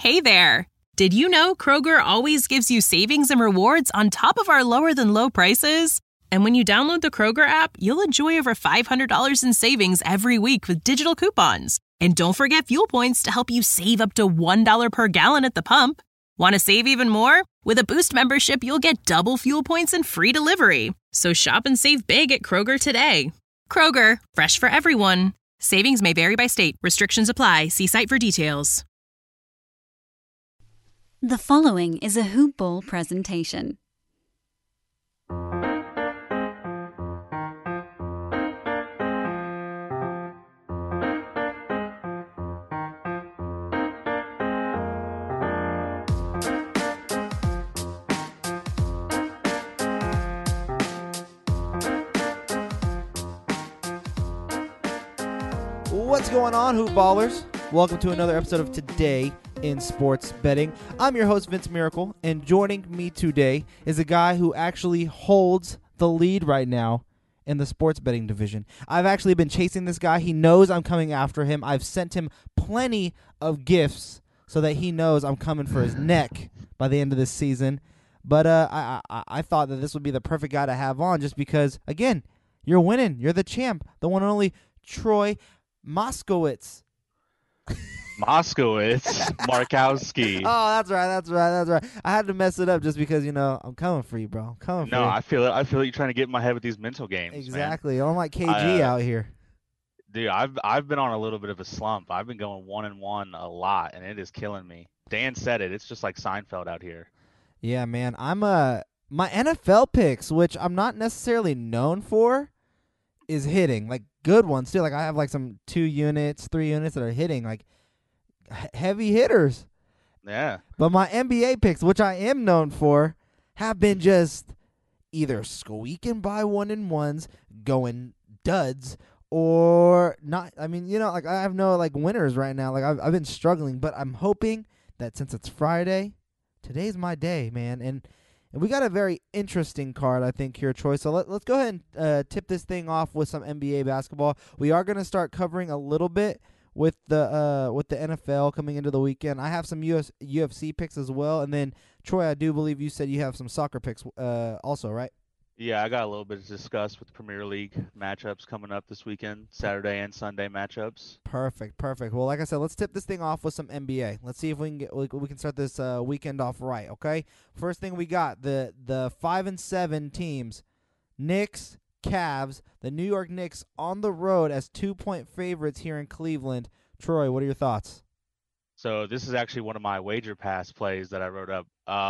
Hey there! Did you know Kroger always gives you savings and rewards on top of our lower-than-low prices? And when you download the Kroger app, you'll enjoy over $500 in savings every week with digital coupons. And don't forget fuel points to help you save up to $1 per gallon at the pump. Want to save even more? With a Boost membership, you'll get double fuel points and free delivery. So shop and save big at Kroger today. Kroger, fresh for everyone. Savings may vary by state. Restrictions apply. See site for details. The following is a Hoop Ball presentation. What's going on, Hoop Ballers? Welcome to another episode of Today in Sports Betting. I'm your host, Vince Miracle, and joining me today is a guy who actually holds the lead right now in the sports betting division. I've actually been chasing this guy. He knows I'm coming after him. I've sent him plenty of gifts so that he knows I'm coming for his neck by the end of this season. But I thought that this would be the perfect guy to have on just because, again, you're winning. You're the champ, the one and only Troy Moskowitz. Markowski. Oh, that's right. I had to mess it up just because, I'm coming for you, bro. I'm coming for you. No, I feel it. I feel like you're trying to get in my head with these mental games. Exactly. Man. I'm like KG out here. Dude, I've been on a little bit of a slump. I've been going 1-1 a lot, and it is killing me. Dan said it. It's just like Seinfeld out here. Yeah, man. I'm my NFL picks, which I'm not necessarily known for, is hitting. Like good ones too. Like I have like some 2 units, 3 units that are hitting, like heavy hitters. Yeah. But my NBA picks, which I am known for, have been just either squeaking by 1-1s, going duds, or not. I mean, like I have no like winners right now. Like I've been struggling, but I'm hoping that since it's Friday, today's my day, man. And we got a very interesting card, I think, here, Troy. So let's go ahead and tip this thing off with some NBA basketball. We are going to start covering a little bit with the NFL coming into the weekend. I have some UFC picks as well. And then, Troy, I do believe you said you have some soccer picks also, right? Yeah, I got a little bit to discuss with Premier League matchups coming up this weekend, Saturday and Sunday matchups. Perfect. Well, like I said, let's tip this thing off with some NBA. Let's see if we can start this weekend off right. Okay. First thing we got the 5-7 teams, Knicks, Cavs, the New York Knicks on the road as 2-point favorites here in Cleveland. Troy, what are your thoughts? So this is actually one of my wager pass plays that I wrote up.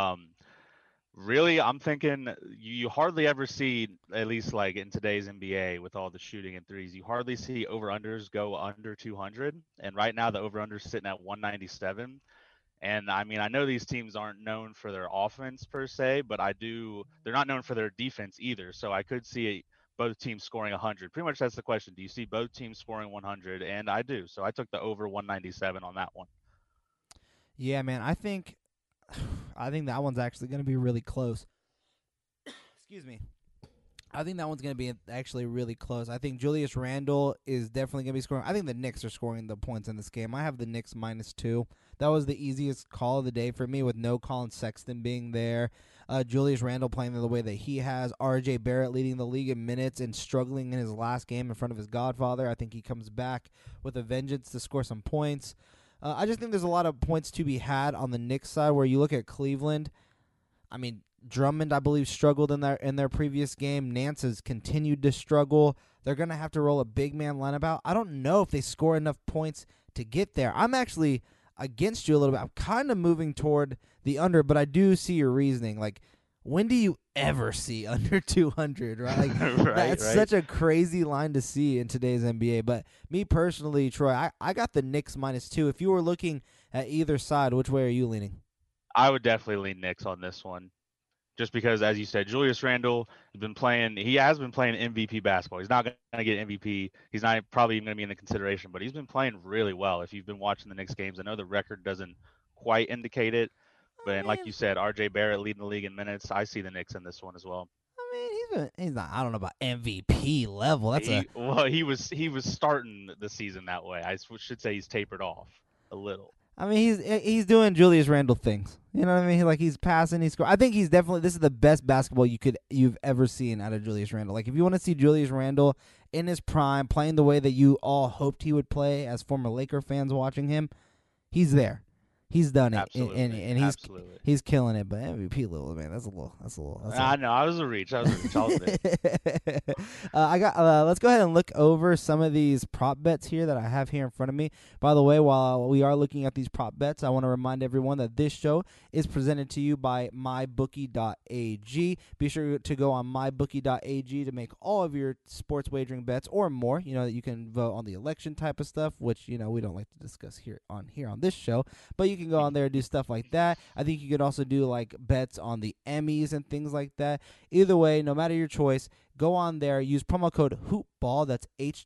Really, I'm thinking you hardly ever see, at least like in today's NBA with all the shooting and threes, you hardly see over-unders go under 200. And right now the over-under is sitting at 197. And I mean, I know these teams aren't known for their offense per se, but they're not known for their defense either. So I could see both teams scoring 100. Pretty much that's the question. Do you see both teams scoring 100? And I do. So I took the over 197 on that one. Yeah, man, I think that one's actually going to be really close. Excuse me. I think that one's going to be actually really close. I think Julius Randle is definitely going to be scoring. I think the Knicks are scoring the points in this game. I have the Knicks -2. That was the easiest call of the day for me with no Colin Sexton being there. Julius Randle playing the way that he has. R.J. Barrett leading the league in minutes and struggling in his last game in front of his godfather. I think he comes back with a vengeance to score some points. I just think there's a lot of points to be had on the Knicks side where you look at Cleveland. I mean, Drummond, I believe, struggled in their previous game. Nance has continued to struggle. They're going to have to roll a big man lineup out. I don't know if they score enough points to get there. I'm actually against you a little bit. I'm kind of moving toward the under, but I do see your reasoning. Like, when do you ever see under 200, right? Like, that's such a crazy line to see in today's NBA. But me personally, Troy, I got the Knicks -2. If you were looking at either side, which way are you leaning? I would definitely lean Knicks on this one. Just because, as you said, Julius Randle has been playing MVP basketball. He's not going to get MVP. He's not probably even going to be in the consideration, but he's been playing really well. If you've been watching the Knicks games, I know the record doesn't quite indicate it, but like you said, R.J. Barrett leading the league in minutes. I see the Knicks in this one as well. I mean, he's not. I don't know about MVP level. He was starting the season that way. I should say he's tapered off a little. I mean, he's doing Julius Randle things. You know what I mean? Like, he's passing, he's scoring. I think he's definitely, this is the best basketball you've ever seen out of Julius Randle. Like, if you want to see Julius Randle in his prime, playing the way that you all hoped he would play as former Laker fans watching him, he's there. He's done it, Absolutely. and he's killing it. But MVP level, man, that's a little. I know. I was a reach. I'll admit. Let's go ahead and look over some of these prop bets here that I have here in front of me. By the way, while we are looking at these prop bets, I want to remind everyone that this show is presented to you by MyBookie.ag. Be sure to go on MyBookie.ag to make all of your sports wagering bets or more. You know that you can vote on the election type of stuff, which we don't like to discuss here on this show, but you can go on there and do stuff like that. I think you could also do like bets on the Emmys and things like that. Either way, no matter your choice, go on there, use promo code HOOPBALL, that's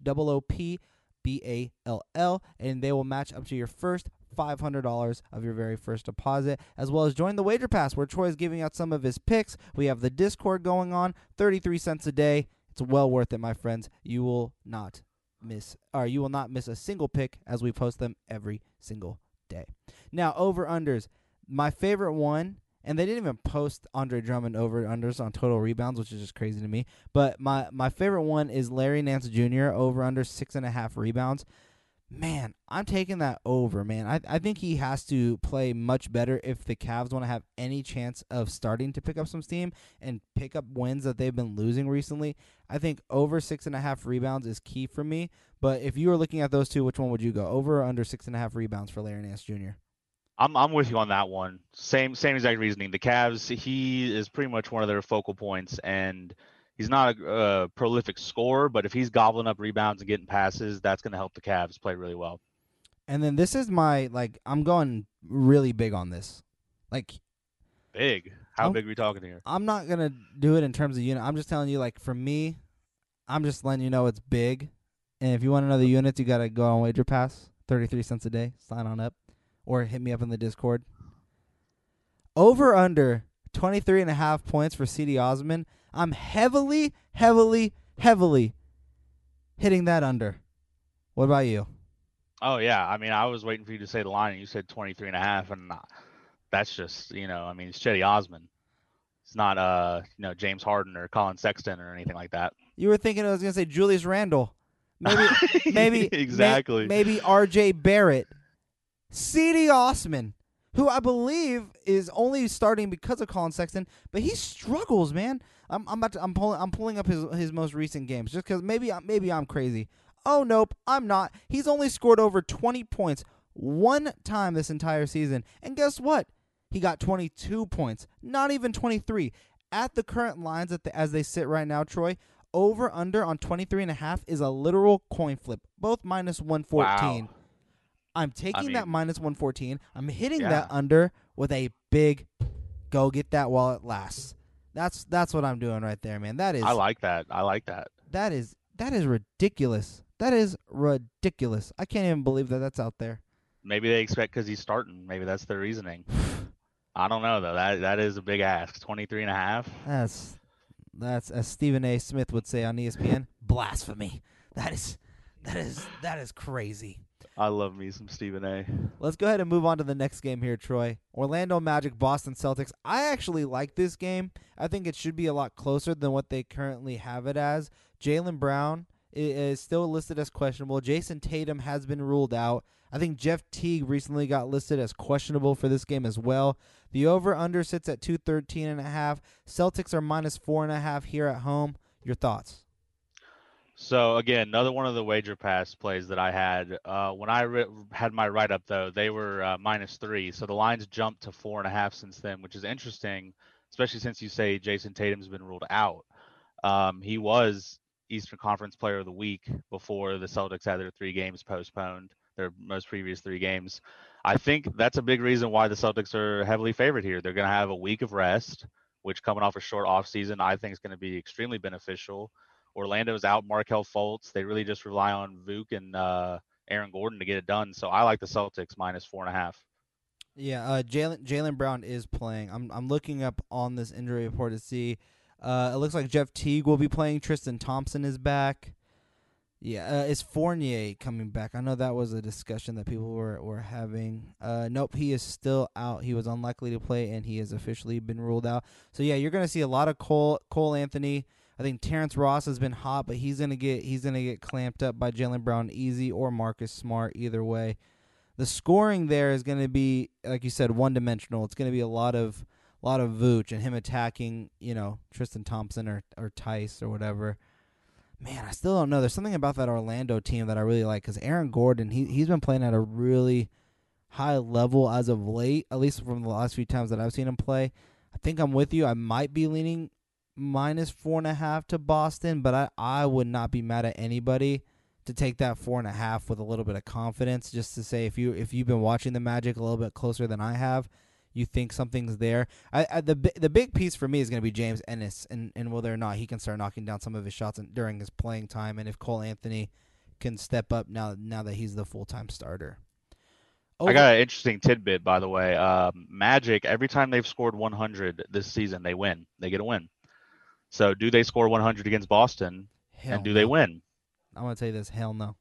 HOOPBALL, and they will match up to your first $500 of your very first deposit, as well as join the Wager Pass where Troy is giving out some of his picks. We have the Discord going on, 33 cents a day. It's well worth it, my friends. You will not miss a single pick as we post them every single day. Now, over-unders. My favorite one, and they didn't even post Andre Drummond over-unders on total rebounds, which is just crazy to me, but my favorite one is Larry Nance Jr. over-under 6.5 rebounds. Man, I'm taking that over, man. I think he has to play much better if the Cavs want to have any chance of starting to pick up some steam and pick up wins that they've been losing recently. I think over 6.5 rebounds is key for me. But if you were looking at those two, which one would you go? Over or under 6.5 rebounds for Larry Nance Jr.? I'm with you on that one. Same exact reasoning. The Cavs, he is pretty much one of their focal points, and he's not a prolific scorer, but if he's gobbling up rebounds and getting passes, that's going to help the Cavs play really well. And then this is my, I'm going really big on this. Big? How big are we talking here? I'm not going to do it in terms of unit. I'm just telling you, for me, I'm just letting you know it's big. And if you want to know the units, you got to go on Wager Pass, 33 cents a day. Sign on up. Or hit me up in the Discord. Over under 23.5 points for C.D. Osman. I'm heavily hitting that under. What about you? Oh, yeah. I mean, I was waiting for you to say the line, and you said 23.5, and that's just, it's Cedi Osman. It's not, James Harden or Colin Sexton or anything like that. You were thinking I was going to say Julius Randle. Maybe exactly. Maybe R.J. Barrett. C.D. Osman, who I believe is only starting because of Colin Sexton, but he struggles, man. I'm pulling up his most recent games just because maybe I'm crazy. Oh nope, I'm not. He's only scored over 20 points one time this entire season, and guess what? He got 22 points, not even 23. At the current lines as they sit right now, Troy, over under on 23.5 is a literal coin flip, both minus 114. Wow. I'm taking that minus 114. I'm hitting that under with a big go get that while it lasts. That's what I'm doing right there, man. I like that. That is ridiculous. That is ridiculous. I can't even believe that that's out there. Maybe they expect because he's starting. Maybe that's their reasoning. I don't know though. That is a big ask. 23.5. That's as Stephen A. Smith would say on ESPN. Blasphemy. That is crazy. I love me some Stephen A. Let's go ahead and move on to the next game here, Troy. Orlando Magic, Boston Celtics. I actually like this game. I think it should be a lot closer than what they currently have it as. Jaylen Brown is still listed as questionable. Jason Tatum has been ruled out. I think Jeff Teague recently got listed as questionable for this game as well. The over-under sits at 213.5. Celtics are minus 4.5 here at home. Your thoughts? So, again, another one of the Wager Pass plays that I had. When I had my write-up, though, they were -3. So the lines jumped to 4.5 since then, which is interesting, especially since you say Jason Tatum's been ruled out. He was Eastern Conference Player of the Week before the Celtics had their 3 games postponed, their most previous 3 games. I think that's a big reason why the Celtics are heavily favored here. They're going to have a week of rest, which coming off a short offseason, I think is going to be extremely beneficial. Orlando's out Markelle Fultz. They really just rely on Vuk and Aaron Gordon to get it done. So I like the Celtics minus 4.5. Yeah, Jaylen Brown is playing. I'm looking up on this injury report to see. It looks like Jeff Teague will be playing. Tristan Thompson is back. Yeah, is Fournier coming back? I know that was a discussion that people were having. Nope, he is still out. He was unlikely to play, and he has officially been ruled out. So yeah, you're gonna see a lot of Cole Anthony. I think Terrence Ross has been hot, but he's gonna get clamped up by Jaylen Brown easy or Marcus Smart. Either way, the scoring there is gonna be, like you said, one dimensional. It's gonna be a lot of Vooch and him attacking, Tristan Thompson or Tice or whatever. Man, I still don't know. There's something about that Orlando team that I really like because Aaron Gordon, he's been playing at a really high level as of late, at least from the last few times that I've seen him play. I think I'm with you. I might be leaning -4.5 to Boston, but I would not be mad at anybody to take that 4.5 with a little bit of confidence, just to say if you've been watching the Magic a little bit closer than I have, you think something's there. The big piece for me is going to be James Ennis, and whether or not he can start knocking down some of his shots during his playing time, and if Cole Anthony can step up now that he's the full-time starter. I got an interesting tidbit, by the way. Magic, every time they've scored 100 this season, they win. They get a win. So do they score 100 against Boston, and do they win? I'm going to tell you this, hell no.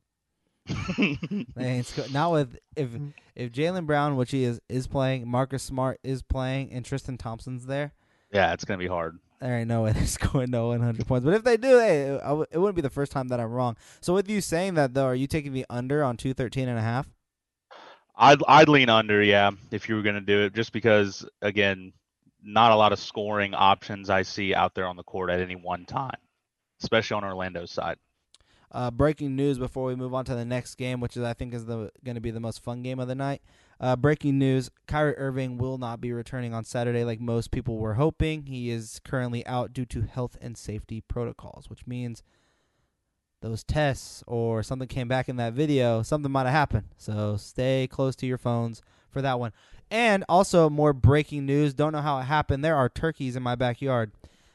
Not with if Jaylen Brown, which he is playing, Marcus Smart is playing, and Tristan Thompson's there. Yeah, it's gonna be hard. There ain't no way they're scoring 100 points. But if they do, it wouldn't be the first time that I'm wrong. So with you saying that though, are you taking the under on 213.5? I'd lean under, yeah, if you were gonna do it, just because again, not a lot of scoring options I see out there on the court at any one time, especially on Orlando's side. Breaking news before we move on to the next game, which I think is going to be the most fun game of the night. Breaking news, Kyrie Irving will not be returning on Saturday like most people were hoping. He is currently out due to health and safety protocols, which means those tests or something came back in that video, something might have happened. So stay close to your phones for that one. And also more breaking news, don't know how it happened. There are turkeys in my backyard.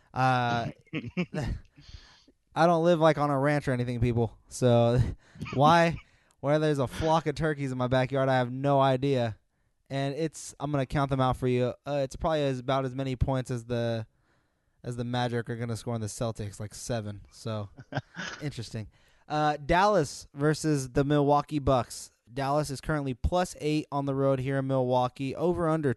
I don't live like on a ranch or anything, people. So why there's a flock of turkeys in my backyard, I have no idea. And I'm gonna count them out for you. It's probably about as many points as the Magic are gonna score in the Celtics, like 7. So interesting. Dallas versus the Milwaukee Bucks. Dallas is currently +8 on the road here in Milwaukee. Over under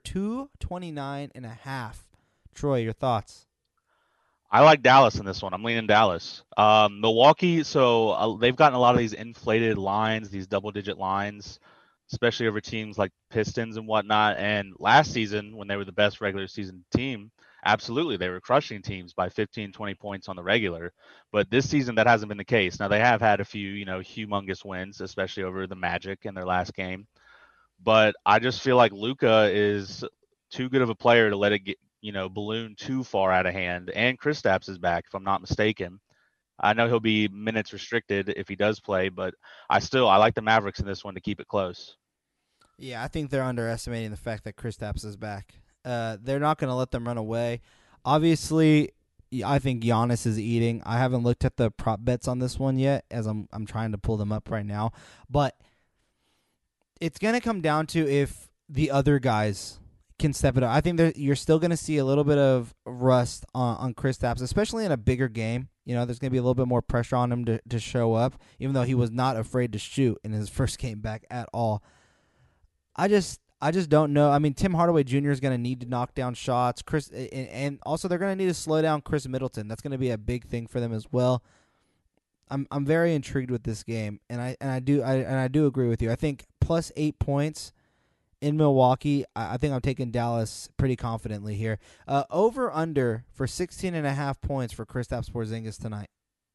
229.5. Troy, your thoughts? I like Dallas in this one. I'm leaning Dallas. Milwaukee, so they've gotten a lot of these inflated lines, these double-digit lines, especially over teams like Pistons and whatnot. And last season, when they were the best regular season team, absolutely, they were crushing teams by 15, 20 points on the regular. But this season, that hasn't been the case. Now, they have had a few, humongous wins, especially over the Magic in their last game. But I just feel like Luka is too good of a player to let it get, balloon too far out of hand. And Kristaps is back, if I'm not mistaken. I know he'll be minutes restricted if he does play, but I like the Mavericks in this one to keep it close. Yeah, I think they're underestimating the fact that Kristaps is back. They're not going to let them run away. Obviously, I think Giannis is eating. I haven't looked at the prop bets on this one yet, as I'm trying to pull them up right now. But it's going to come down to if the other guys can step it up. I think you're still going to see a little bit of rust on Kristaps, especially in a bigger game. There's going to be a little bit more pressure on him to show up, even though he was not afraid to shoot in his first game back at all. I just don't know. I mean, Tim Hardaway Jr. is going to need to knock down shots. And also they're going to need to slow down Chris Middleton. That's going to be a big thing for them as well. I'm very intrigued with this game, and I do agree with you. I think +8 points in Milwaukee. I think I'm taking Dallas pretty confidently here. Over under for 16.5 points for Kristaps Porzingis tonight.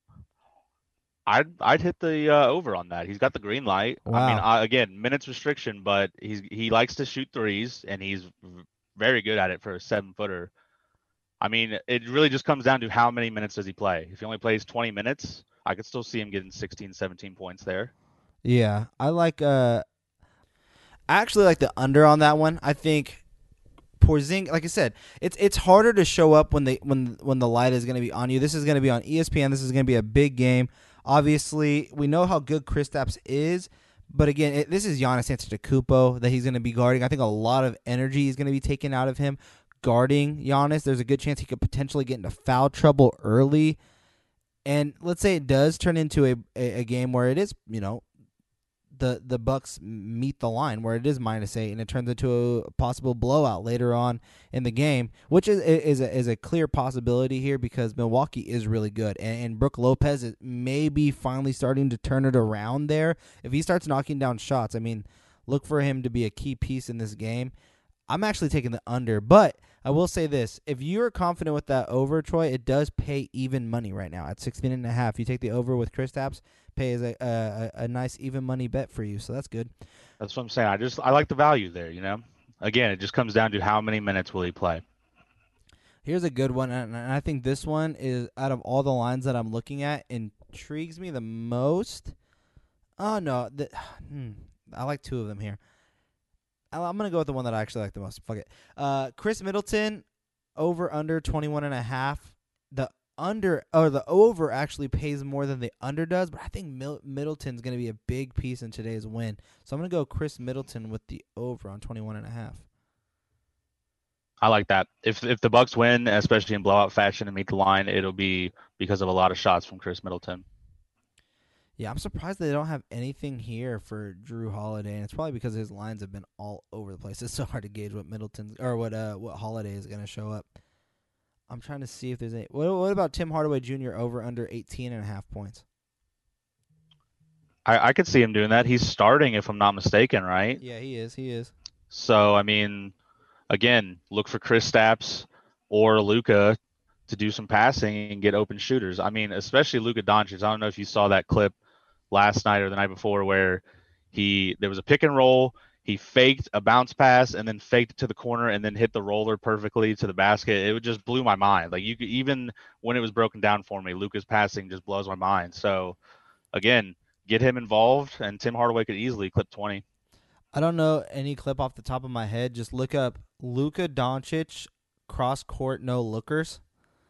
I'd hit the over on that. He's got the green light. Wow. I mean, again, minutes restriction, but he likes to shoot threes, and he's very good at it for a 7-footer. I mean, it really just comes down to how many minutes does he play. If he only plays 20 minutes, I could still see him getting 16, 17 points there. Yeah, I actually like the under on that one. I think Porzingis, like I said, it's harder to show up when the light is going to be on you. This is going to be on ESPN. This is going to be a big game. Obviously, we know how good Kristaps is, but again, this is Giannis Antetokounmpo that he's going to be guarding. I think a lot of energy is going to be taken out of him guarding Giannis. There's a good chance he could potentially get into foul trouble early. And let's say it does turn into a game where it is, the Bucks meet the line where it is -8 and it turns into a possible blowout later on in the game, which is a clear possibility here because Milwaukee is really good, and Brook Lopez is maybe finally starting to turn it around there. If he starts knocking down shots, I mean, look for him to be a key piece in this game. I'm actually taking the under, but I will say this. If you're confident with that over, Troy, it does pay even money right now at 16.5. You take the over with Kristaps, pays a nice even money bet for you, so that's good. That's what I'm saying. I like the value there, Again, it just comes down to how many minutes will he play. Here's a good one, and I think this one is, out of all the lines that I'm looking at, intrigues me the most. Oh, no. I like two of them here. I'm going to go with the one that I actually like the most. Fuck it. Chris Middleton, over under 21.5. The over actually pays more than the under does, but I think Middleton's going to be a big piece in today's win. So I'm going to go Chris Middleton with the over on 21.5. I like that. If the Bucks win, especially in blowout fashion and meet the line, it'll be because of a lot of shots from Chris Middleton. Yeah, I'm surprised they don't have anything here for Jrue Holiday, and it's probably because his lines have been all over the place. It's so hard to gauge what what Holiday is going to show up. I'm trying to see if there's any. What about Tim Hardaway Jr. over under 18.5 points? I could see him doing that. He's starting, if I'm not mistaken, right? Yeah, he is. So, I mean, again, look for Kristaps or Luka to do some passing and get open shooters. I mean, especially Luka Doncic. I don't know if you saw that clip last night or the night before where there was a pick and roll. He faked a bounce pass and then faked it to the corner and then hit the roller perfectly to the basket. It just blew my mind. Like, even when it was broken down for me, Luka's passing just blows my mind. So, again, get him involved, and Tim Hardaway could easily clip 20. I don't know any clip off the top of my head. Just look up Luka Doncic cross court no lookers.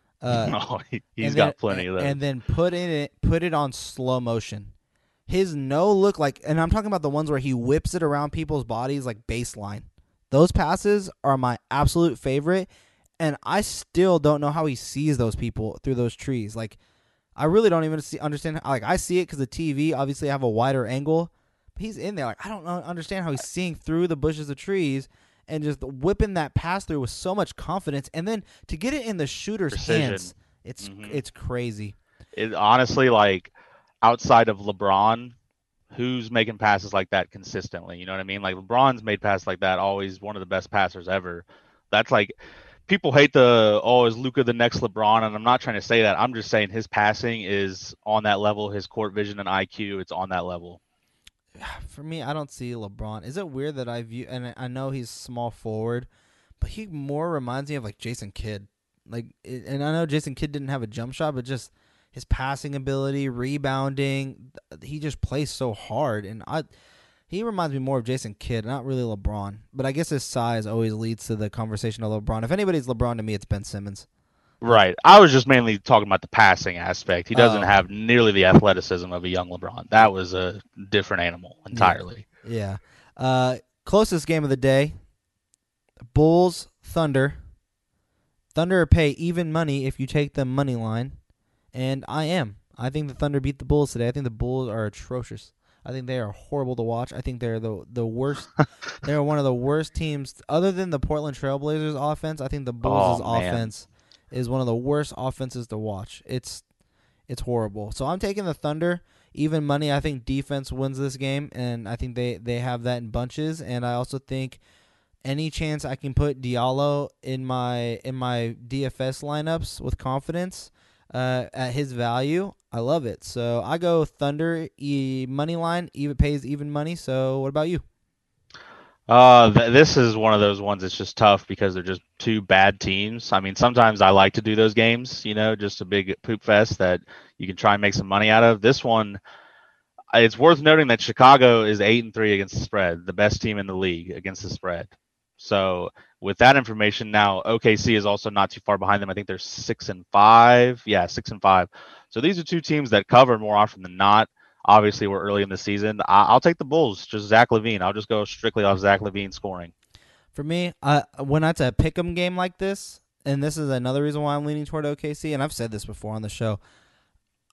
He's got plenty of those. And then put it on slow motion. His no look and I'm talking about the ones where he whips it around people's bodies like baseline. Those passes are my absolute favorite, and I still don't know how he sees those people through those trees. Like, I really don't even understand. Like, I see it because the TV obviously have a wider angle, but he's in there. Like, I don't understand how he's seeing through the bushes of trees and just whipping that pass through with so much confidence, and then to get it in the shooter's hands, it's crazy. It honestly, like, outside of LeBron, who's making passes like that consistently? You know what I mean? Like, LeBron's made passes like that, always one of the best passers ever. That's like, people hate is Luka the next LeBron? And I'm not trying to say that. I'm just saying his passing is on that level. His court vision and IQ, it's on that level. For me, I don't see LeBron. Is it weird that and I know he's small forward, but he more reminds me of like Jason Kidd. And I know Jason Kidd didn't have a jump shot, but just his passing ability, rebounding, he just plays so hard. And he reminds me more of Jason Kidd, not really LeBron. But I guess his size always leads to the conversation of LeBron. If anybody's LeBron to me, it's Ben Simmons. Right. I was just mainly talking about the passing aspect. He doesn't have nearly the athleticism of a young LeBron. That was a different animal entirely. Yeah. Closest game of the day, Bulls, Thunder. Thunder pay even money if you take the money line, and I think the Thunder beat the Bulls today. I think the Bulls are atrocious. I think they are horrible to watch. I think they're the worst. They're one of the worst teams, other than the Portland Trailblazers offense. I think the Bulls' offense is one of the worst offenses to watch. It's horrible. So I'm taking the Thunder. Even money, I think defense wins this game, and I think they have that in bunches. And I also think any chance I can put Diallo in my DFS lineups with confidence at his value, I love it. So I go Thunder money line, even pays even money. So what about you? This is one of those ones that's just tough because they're just two bad teams. I mean, sometimes I like to do those games, just a big poop fest that you can try and make some money out of. This one, it's worth noting that Chicago is 8-3 against the spread, the best team in the league against the spread. So with that information now, OKC is also not too far behind them. I think they're 6-5. Yeah, 6-5. So these are two teams that cover more often than not. Obviously, we're early in the season. I'll take the Bulls, just Zach LaVine. I'll just go strictly off Zach LaVine scoring. For me, when it's a pick'em game like this, and this is another reason why I'm leaning toward OKC, and I've said this before on the show,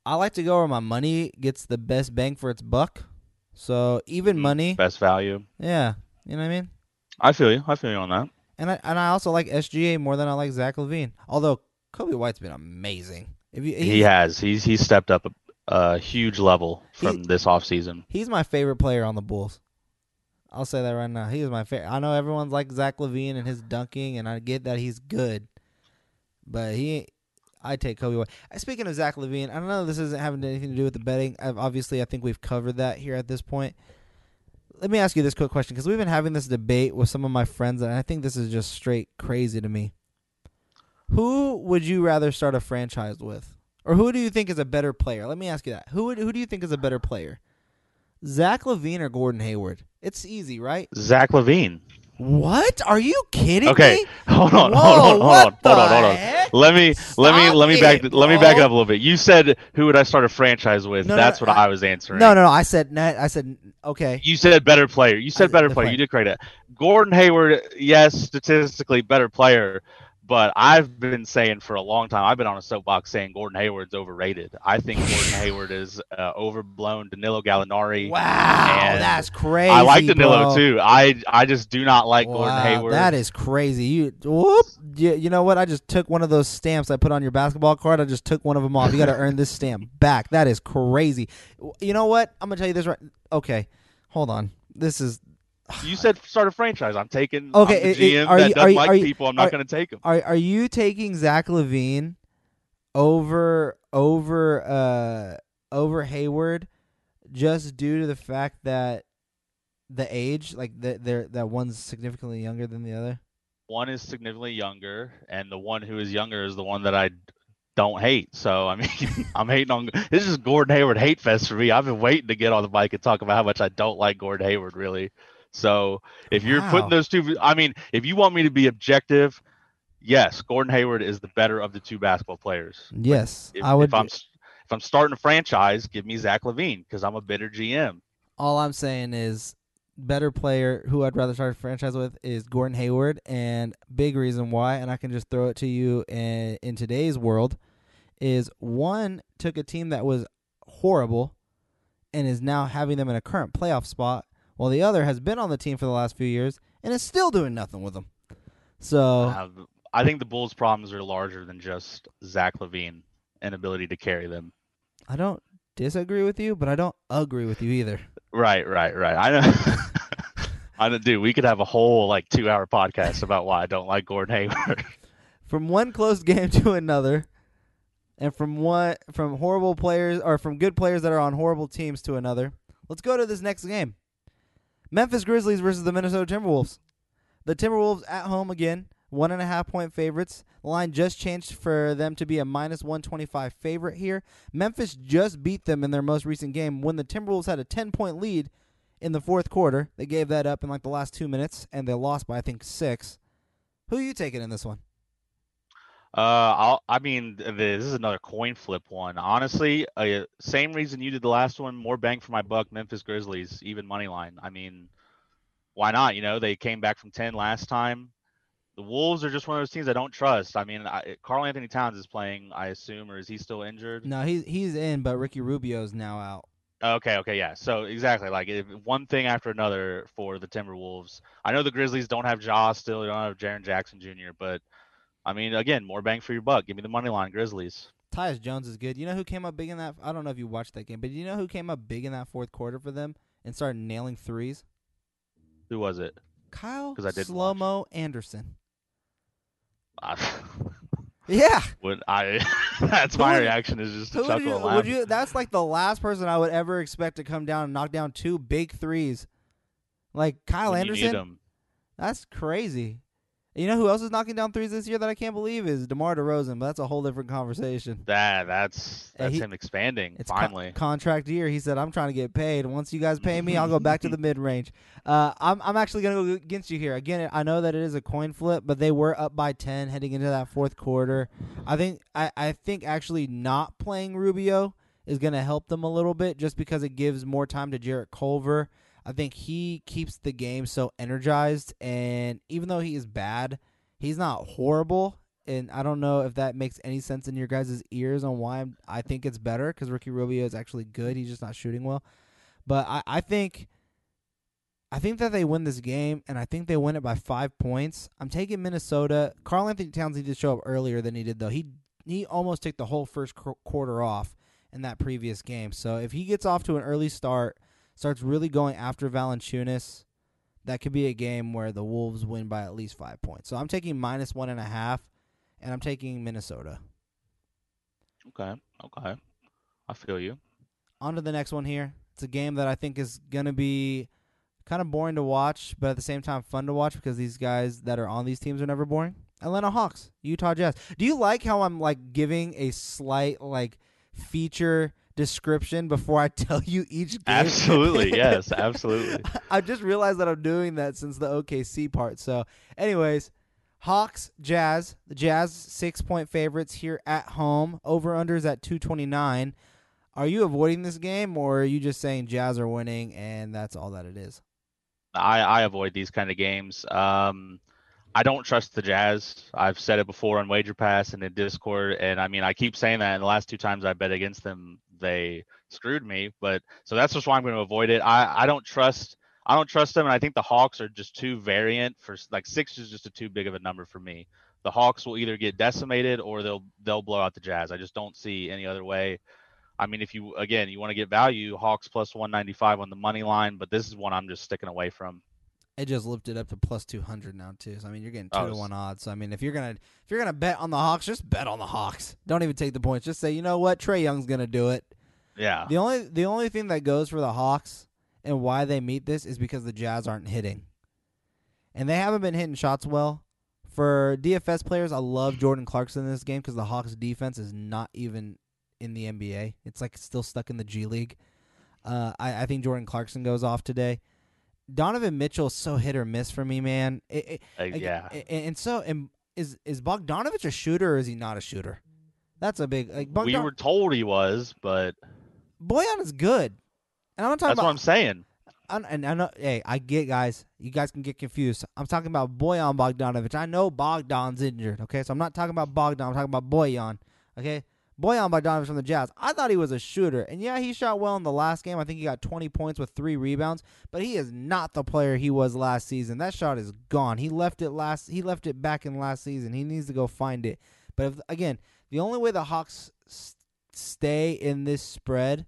I like to go where my money gets the best bang for its buck. So even money, best value. yeah, you know what I mean. I feel you on that. And I also like SGA more than I like Zach LaVine. Although Kobe White's been amazing. He's stepped up a huge level from this offseason. He's my favorite player on the Bulls. I'll say that right now. He is my favorite. I know everyone's like Zach LaVine and his dunking, and I get that he's good, but I take Kobe White. Speaking of Zach LaVine, I don't know if this isn't having anything to do with the betting. Obviously, I think we've covered that here at this point. Let me ask you this quick question, because we've been having this debate with some of my friends, and I think this is just straight crazy to me. Who would you rather start a franchise with? Or who do you think is a better player? Let me ask you that. Who do you think is a better player? Zach LaVine or Gordon Hayward? It's easy, right? Zach LaVine. What? Are you kidding me? Okay, hold on. Let me back it up a little bit. You said who would I start a franchise with? That's what I was answering. No. I said okay. You said better player. You said better player. You did correct that. Gordon Hayward, yes, statistically better player. But I've been saying for a long time, I've been on a soapbox saying Gordon Hayward's overrated. I think Gordon Hayward is overblown Danilo Gallinari. Wow, that's crazy. I like Danilo too. I just do not like Gordon Hayward. That is crazy. You know what? I just took one of those stamps I put on your basketball card. I just took one of them off. You got to earn this stamp back. That is crazy. You know what? I'm gonna tell you this right. Okay, hold on. This is. You said start a franchise. I'm taking the GM that doesn't like people. I'm not going to take him. Are you taking Zach LaVine over Hayward just due to the fact that the age, like that one's significantly younger than the other? One is significantly younger, and the one who is younger is the one that I don't hate. So I mean, I'm hating on. This is Gordon Hayward hate fest for me. I've been waiting to get on the mic and talk about how much I don't like Gordon Hayward, really. So if you're putting those two, I mean, if you want me to be objective, yes, Gordon Hayward is the better of the two basketball players. Yes, I would. If I'm starting a franchise, give me Zach LaVine because I'm a bitter GM. All I'm saying is, better player who I'd rather start a franchise with is Gordon Hayward, and big reason why, and I can just throw it to you in today's world, is one took a team that was horrible and is now having them in a current playoff spot, while the other has been on the team for the last few years and is still doing nothing with them. So I think the Bulls' problems are larger than just Zach LaVine and ability to carry them. I don't disagree with you, but I don't agree with you either. Right. I know. Dude, we could have a whole 2-hour podcast about why I don't like Gordon Hayward. From one close game to another, and from horrible players or from good players that are on horrible teams to another, let's go to this next game. Memphis Grizzlies versus the Minnesota Timberwolves. The Timberwolves at home again, 1.5-point favorites. The line just changed for them to be a -125 favorite here. Memphis just beat them in their most recent game when the Timberwolves had a 10-point lead in the fourth quarter. They gave that up in the last 2 minutes, and they lost by, I think, 6. Who are you taking in this one? This is another coin flip one. Honestly, same reason you did the last one, more bang for my buck, Memphis Grizzlies, even money line. I mean, why not? They came back from 10 last time. The Wolves are just one of those teams I don't trust. I mean, Karl Anthony Towns is playing, I assume, or is he still injured? No, he's in, but Ricky Rubio is now out. Okay, yeah. So exactly, one thing after another for the Timberwolves. I know the Grizzlies don't have Ja still, they don't have Jaren Jackson Jr., but I mean, again, more bang for your buck. Give me the money line, Grizzlies. Tyus Jones is good. You know who came up big in that? I don't know if you watched that game, but you know who came up big in that fourth quarter for them and started nailing threes? Who was it? Kyle Slow-Mo Anderson. Yeah. That's my reaction is just to chuckle and laugh. That's the last person I would ever expect to come down and knock down 2 big threes. Kyle Anderson. That's crazy. You know who else is knocking down threes this year that I can't believe is DeMar DeRozan, but that's a whole different conversation. That's him expanding, it's finally. Contract year. He said, I'm trying to get paid. Once you guys pay me, I'll go back to the mid-range. I'm actually going to go against you here. Again, I know that it is a coin flip, but they were up by 10 heading into that fourth quarter. I think actually not playing Rubio is going to help them a little bit just because it gives more time to Jarrett Culver. I think he keeps the game so energized, and even though he is bad, he's not horrible. and I don't know if that makes any sense in your guys' ears on why I think it's better, because Ricky Rubio is actually good. He's just not shooting well. But I think that they win this game, and I think they win it by 5 points. I'm taking Minnesota. Karl-Anthony Towns needed to show up earlier than he did, though. He almost took the whole first quarter off in that previous game. So if he gets off to an early start, starts really going after Valanciunas, that could be a game where the Wolves win by at least 5 points. So I'm taking -1.5, and I'm taking Minnesota. Okay. I feel you. On to the next one here. It's a game that I think is going to be kind of boring to watch, but at the same time fun to watch because these guys that are on these teams are never boring. Atlanta Hawks, Utah Jazz. Do you like how I'm like giving a slight like feature description before I tell you each game? Absolutely, yes, absolutely. I just realized that I'm doing that since the OKC part. So, anyways, Hawks, Jazz. The Jazz 6-point favorites here at home. Over-unders at 229. Are you avoiding this game, or are you just saying Jazz are winning and that's all that it is? I avoid these kind of games. I don't trust the Jazz. I've said it before on Wager Pass and in Discord, and I mean I keep saying that. And the last 2 times I bet against them, they screwed me. But so that's just why I'm going to avoid it. I don't trust them, and I think the Hawks are just too variant for like 6 is just too big of a number for me. The Hawks will either get decimated or they'll blow out the Jazz. I just don't see any other way. I mean, if you want to get value, Hawks plus 195 on the money line, but this is one I'm just sticking away from. It just lifted up to plus 200 now too. So I mean, you're getting 2-1 odds. So I mean, if you're gonna bet on the Hawks, just bet on the Hawks. Don't even take the points. Just say, you know what, Trae Young's gonna do it. Yeah. The only thing that goes for the Hawks and why they meet this is because the Jazz aren't hitting, and they haven't been hitting shots well. For DFS players, I love Jordan Clarkson in this game because the Hawks defense is not even in the NBA. It's like still stuck in the G League. I think Jordan Clarkson goes off today. Donovan Mitchell is so hit or miss for me, man. Yeah. And is Bogdanovich a shooter or is he not a shooter? That's a big we were told he was, but Bojan is good. And I'm not talking that's about, what I'm saying. And I know, hey, I get, guys. You guys can get confused. I'm talking about Bojan Bogdanovich. I know Bogdan's injured, okay? So I'm not talking about Bogdan. I'm talking about Bojan, okay? Bojan Bogdanovich from the Jazz. I thought he was a shooter. And, yeah, he shot well in the last game. I think he got 20 points with 3 rebounds. But he is not the player he was last season. That shot is gone. He left it back in last season. He needs to go find it. But, again, the only way the Hawks stay in this spread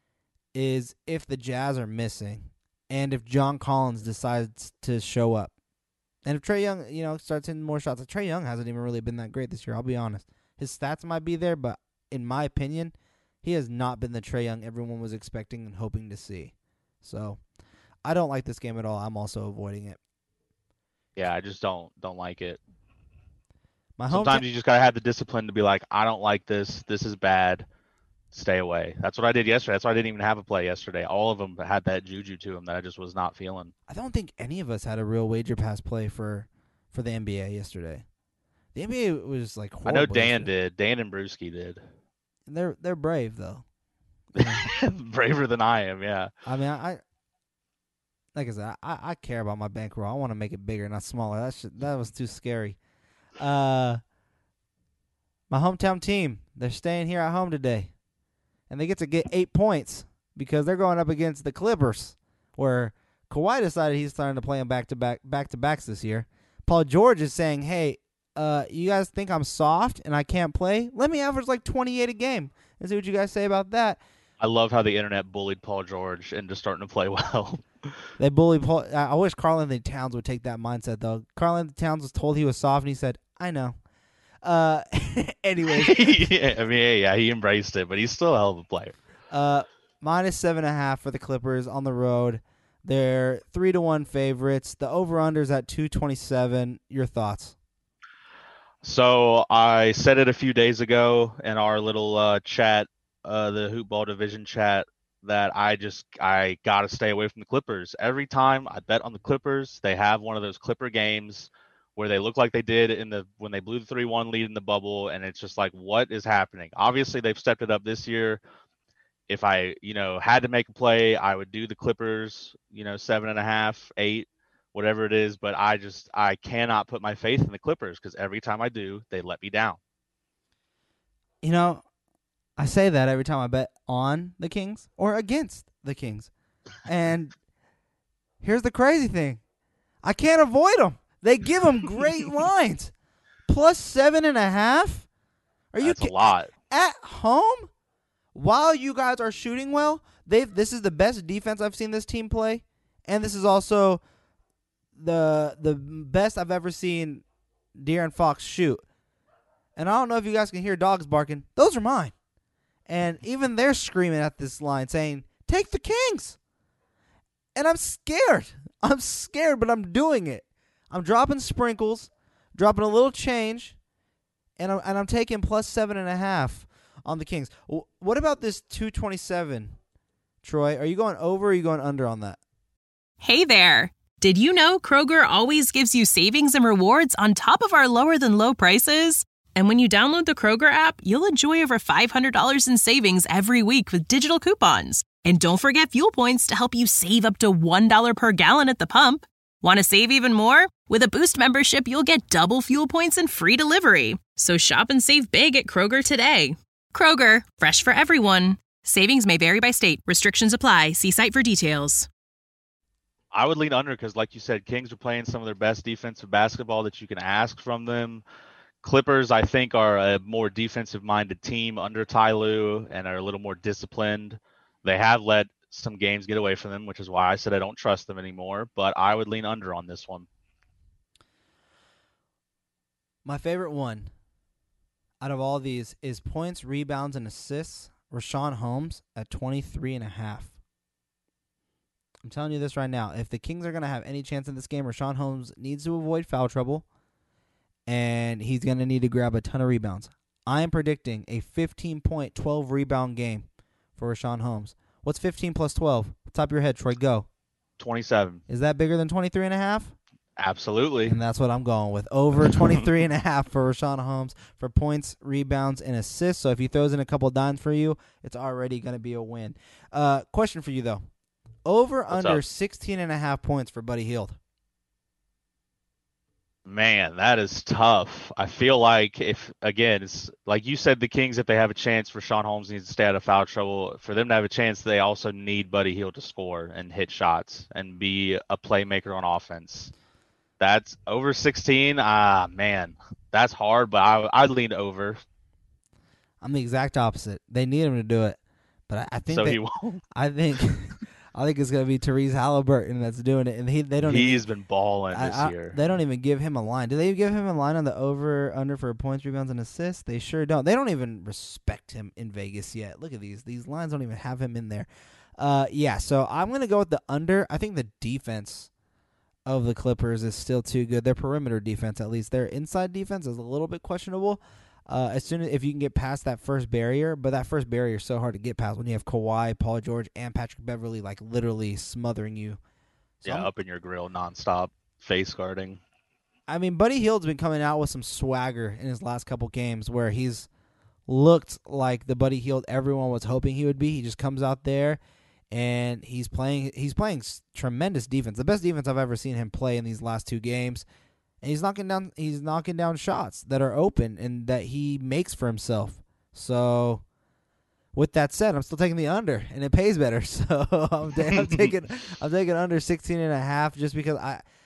is if the Jazz are missing and if John Collins decides to show up. And if Trae Young, starts hitting more shots. Trae Young hasn't even really been that great this year, I'll be honest. His stats might be there, but in my opinion, he has not been the Trae Young everyone was expecting and hoping to see. So, I don't like this game at all. I'm also avoiding it. Yeah, I just don't like it. Sometimes you just gotta have the discipline to be like, I don't like this. This is bad. Stay away. That's what I did yesterday. That's why I didn't even have a play yesterday. All of them had that juju to them that I just was not feeling. I don't think any of us had a real wager pass play for the NBA yesterday. The NBA was like horrible. I know Dan did. Dan and Brewski did. They're brave though. Braver than I am, yeah. I mean, like I said, I care about my bankroll. I want to make it bigger, not smaller. That was too scary. My hometown team, they're staying here at home today, and they get to get 8 points because they're going up against the Clippers, where Kawhi decided he's starting to play them back-to-backs this year. Paul George is saying, hey, you guys think I'm soft and I can't play? Let me average like 28 a game and see what you guys say about that. I love how the internet bullied Paul George into starting to play well. They bullied Paul. I wish Karl-Anthony Towns would take that mindset, though. Karl-Anthony Towns was told he was soft, and he said, I know. Anyways. Yeah, I mean, yeah, he embraced it, but he's still a hell of a player. -7.5 for the Clippers on the road. They're 3-1 favorites. The over-under's at 227. Your thoughts? So I said it a few days ago in our little chat, the Hoopball Division chat, that I got to stay away from the Clippers. Every time I bet on the Clippers, they have one of those Clipper games where they look like they did when they blew the 3-1 lead in the bubble, and it's just like, what is happening? Obviously, they've stepped it up this year. If I, had to make a play, I would do the Clippers, 7.5, 8. whatever it is. But I cannot put my faith in the Clippers because every time I do, they let me down. You know, I say that every time I bet on the Kings or against the Kings. And here's the crazy thing. I can't avoid them. They give them great lines. Plus 7.5? That's a lot. At home? While you guys are shooting well, this is the best defense I've seen this team play. And this is also the best I've ever seen De'Aaron Fox shoot. And I don't know if you guys can hear dogs barking. Those are mine. And even they're screaming at this line saying, take the Kings. And I'm scared. I'm scared, but I'm doing it. I'm dropping sprinkles, dropping a little change, and I'm taking plus 7.5 on the Kings. What about this 227, Troy? Are you going over or are you going under on that? Hey there. Did you know Kroger always gives you savings and rewards on top of our lower than low prices? And when you download the Kroger app, you'll enjoy over $500 in savings every week with digital coupons. And don't forget fuel points to help you save up to $1 per gallon at the pump. Want to save even more? With a Boost membership, you'll get double fuel points and free delivery. So shop and save big at Kroger today. Kroger, fresh for everyone. Savings may vary by state. Restrictions apply. See site for details. I would lean under because, like you said, Kings are playing some of their best defensive basketball that you can ask from them. Clippers, I think, are a more defensive-minded team under Ty Lue and are a little more disciplined. They have let some games get away from them, which is why I said I don't trust them anymore. But I would lean under on this one. My favorite one out of all these is points, rebounds, and assists. Richaun Holmes at 23.5. I'm telling you this right now. If the Kings are going to have any chance in this game, Richaun Holmes needs to avoid foul trouble, and he's going to need to grab a ton of rebounds. I am predicting a 15-point, 12-rebound game for Richaun Holmes. What's 15 plus 12? Top of your head, Troy, go. 27. Is that bigger than 23.5? Absolutely. And that's what I'm going with. Over 23.5 for Richaun Holmes for points, rebounds, and assists. So if he throws in a couple dimes for you, it's already going to be a win. Question for you, though. Over under 16.5 points for Buddy Hield. Man, that is tough. I feel like it's like you said, the Kings, if they have a chance, Richaun Holmes needs to stay out of foul trouble. For them to have a chance, they also need Buddy Hield to score and hit shots and be a playmaker on offense. That's over 16. Man, that's hard, but I'd lean over. I'm the exact opposite. They need him to do it, but I think he won't. I think it's gonna be Therese Halliburton that's doing it, and they don't. He's been balling this year. They don't even give him a line. Do they give him a line on the over under for points, rebounds, and assists? They sure don't. They don't even respect him in Vegas yet. Look at these. These lines don't even have him in there. Yeah. So I'm gonna go with the under. I think the defense of the Clippers is still too good. Their perimeter defense, at least, their inside defense is a little bit questionable. If you can get past that first barrier, but that first barrier is so hard to get past when you have Kawhi, Paul George, and Patrick Beverly like literally smothering you. So up in your grill nonstop, face guarding. I mean, Buddy Hield's been coming out with some swagger in his last couple games where he's looked like the Buddy Hield everyone was hoping he would be. He just comes out there and he's playing tremendous defense, the best defense I've ever seen him play in these last two games. And he's knocking down shots that are open and that he makes for himself. So, with that said, I'm still taking the under, and it pays better. So I'm taking under 16.5 just because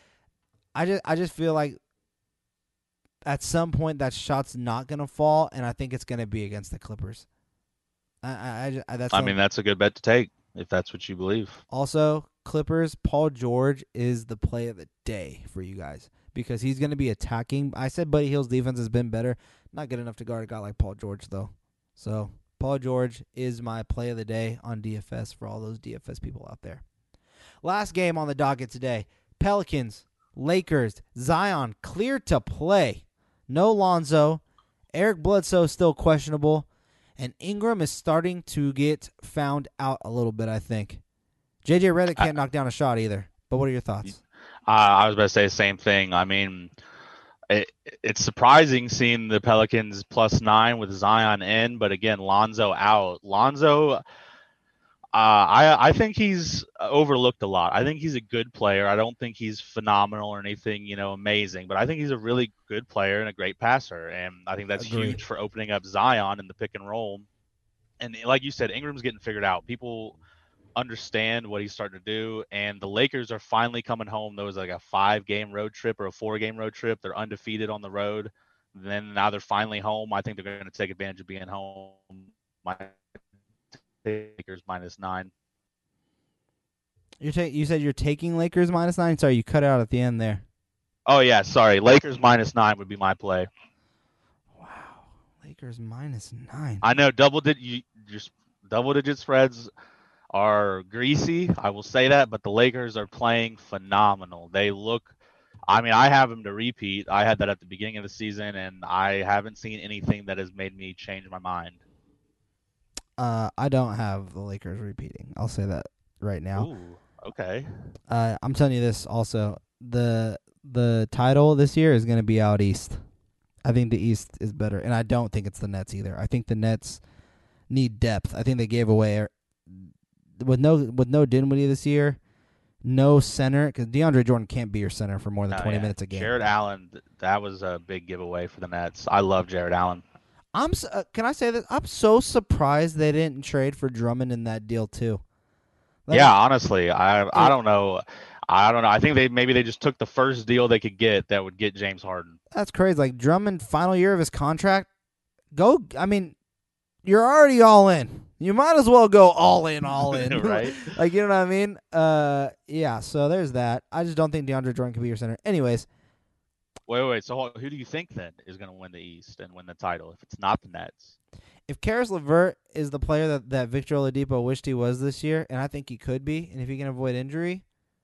I just feel like at some point that shot's not gonna fall, and I think it's gonna be against the Clippers. That's a good bet to take if that's what you believe. Also, Clippers, Paul George is the play of the day for you guys. Because he's going to be attacking. I said Buddy Hield's defense has been better. Not good enough to guard a guy like Paul George, though. So, Paul George is my play of the day on DFS for all those DFS people out there. Last game on the docket today. Pelicans, Lakers, Zion cleared to play. No Lonzo. Eric Bledsoe still questionable. And Ingram is starting to get found out a little bit, I think. JJ Redick can't knock down a shot either. But what are your thoughts? I was about to say the same thing. I mean, it's surprising seeing the Pelicans +9 with Zion in, but again, Lonzo out. Lonzo, I think he's overlooked a lot. I think he's a good player. I don't think he's phenomenal or anything, amazing, but I think he's a really good player and a great passer. And I think that's Agree. huge for opening up Zion in the pick and roll. And like you said, Ingram's getting figured out. People understand what he's starting to do, and the Lakers are finally coming home. There was like a 5-game road trip or a 4-game road trip. They're undefeated on the road. Then now they're finally home. I think they're going to take advantage of being home. My Lakers -9. You said you're taking Lakers -9. Sorry, you cut out at the end there. Oh yeah, sorry. Lakers -9 would be my play. Wow, Lakers -9. I know double digit spreads are greasy. I will say that, but the Lakers are playing phenomenal. They look. I mean, I have them to repeat. I had that at the beginning of the season, and I haven't seen anything that has made me change my mind. I don't have the Lakers repeating. I'll say that right now. Ooh, okay. I'm telling you this also. The title this year is going to be out east. I think the East is better, and I don't think it's the Nets either. I think the Nets need depth. I think they gave away with no Dinwiddie this year, no center, because DeAndre Jordan can't be your center for more than 20 minutes a game. Jared Allen, that was a big giveaway for the Nets. I love Jared Allen. Can I say this? I'm so surprised they didn't trade for Drummond in that deal too. Yeah, honestly, I don't know. I don't know. I think they just took the first deal they could get that would get James Harden. That's crazy. Like Drummond, final year of his contract. I mean, you're already all in. You might as well go all in. Right? Like, you know what I mean? Yeah, so there's that. I just don't think DeAndre Jordan can be your center. Anyways. Wait. So who do you think then is going to win the East and win the title if it's not the Nets? If Karis LeVert is the player that Victor Oladipo wished he was this year, and I think he could be, and if he can avoid injury,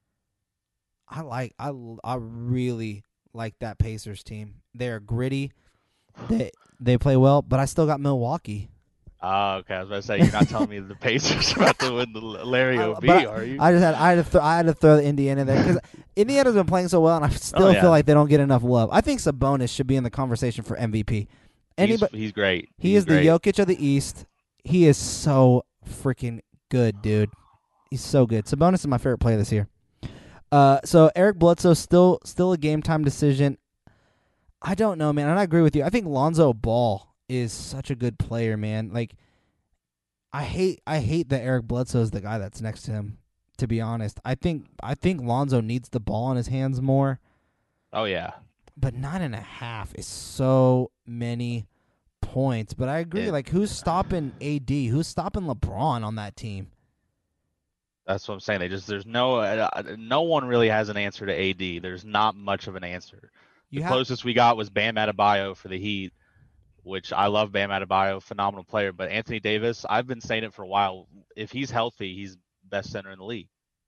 I really like that Pacers team. They're gritty. They play well, but I still got Milwaukee. Oh, okay. I was about to say you're not telling me the Pacers are about to win the Larry OB, are you? I had to throw the Indiana there because Indiana's been playing so well, and I still feel like they don't get enough love. I think Sabonis should be in the conversation for MVP. He's great. He is the Jokic of the East. He is so freaking good, dude. He's so good. Sabonis is my favorite player this year. So Eric Bledsoe still a game time decision. I don't know, man, and I agree with you. I think Lonzo Ball is such a good player, man. Like, I hate that Eric Bledsoe is the guy that's next to him. To be honest, I think Lonzo needs the ball in his hands more. Oh yeah, but 9.5 is so many points. But I agree. Like, who's stopping AD? Who's stopping LeBron on that team? That's what I'm saying. There's no one really has an answer to AD. There's not much of an answer. The closest we got was Bam Adebayo for the Heat, which I love Bam Adebayo, phenomenal player. But Anthony Davis, I've been saying it for a while. If he's healthy, he's best center in the league.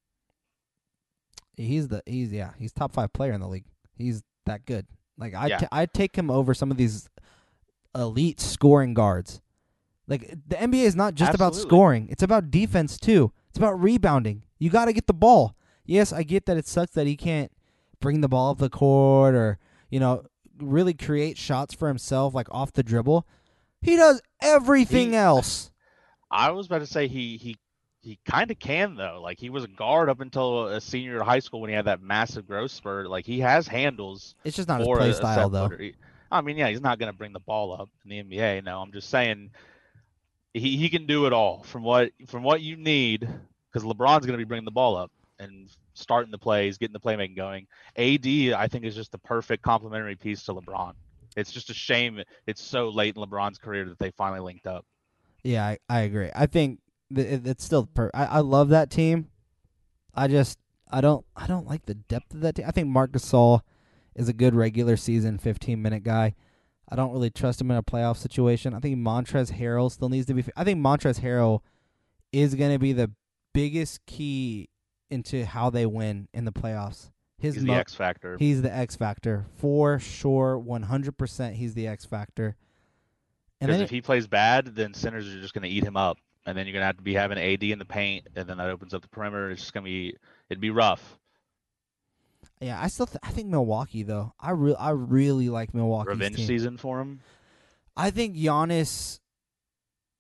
He's top 5 player in the league. He's that good. Like I'd take him over some of these elite scoring guards. Like the NBA is not just about scoring; it's about defense too. It's about rebounding. You got to get the ball. Yes, I get that it sucks that he can't bring the ball up the court or really create shots for himself, like off the dribble. He does everything else. I was about to say he kind of can though. Like he was a guard up until a senior in high school when he had that massive growth spurt. Like he has handles. It's just not his play style though. I mean, yeah, he's not going to bring the ball up in the NBA. No, I'm just saying he can do it all from what you need because LeBron's going to be bringing the ball up and starting the plays, getting the playmaking going. AD, I think, is just the perfect complementary piece to LeBron. It's just a shame it's so late in LeBron's career that they finally linked up. Yeah, I agree. I think it's still I love that team. I don't like the depth of that team. I think Marc Gasol is a good regular season 15-minute guy. I don't really trust him in a playoff situation. I think Montrezl Harrell still needs to be. I think Montrezl Harrell is going to be the biggest key into how they win in the playoffs. He's the X factor. He's the X factor for sure, 100%. He's the X factor. And because if he plays bad, then centers are just going to eat him up, and then you're going to have to be having AD in the paint, and then that opens up the perimeter. It's just going to be it'd be rough. Yeah, I think Milwaukee though. I really like Milwaukee's revenge team. Season for him. I think Giannis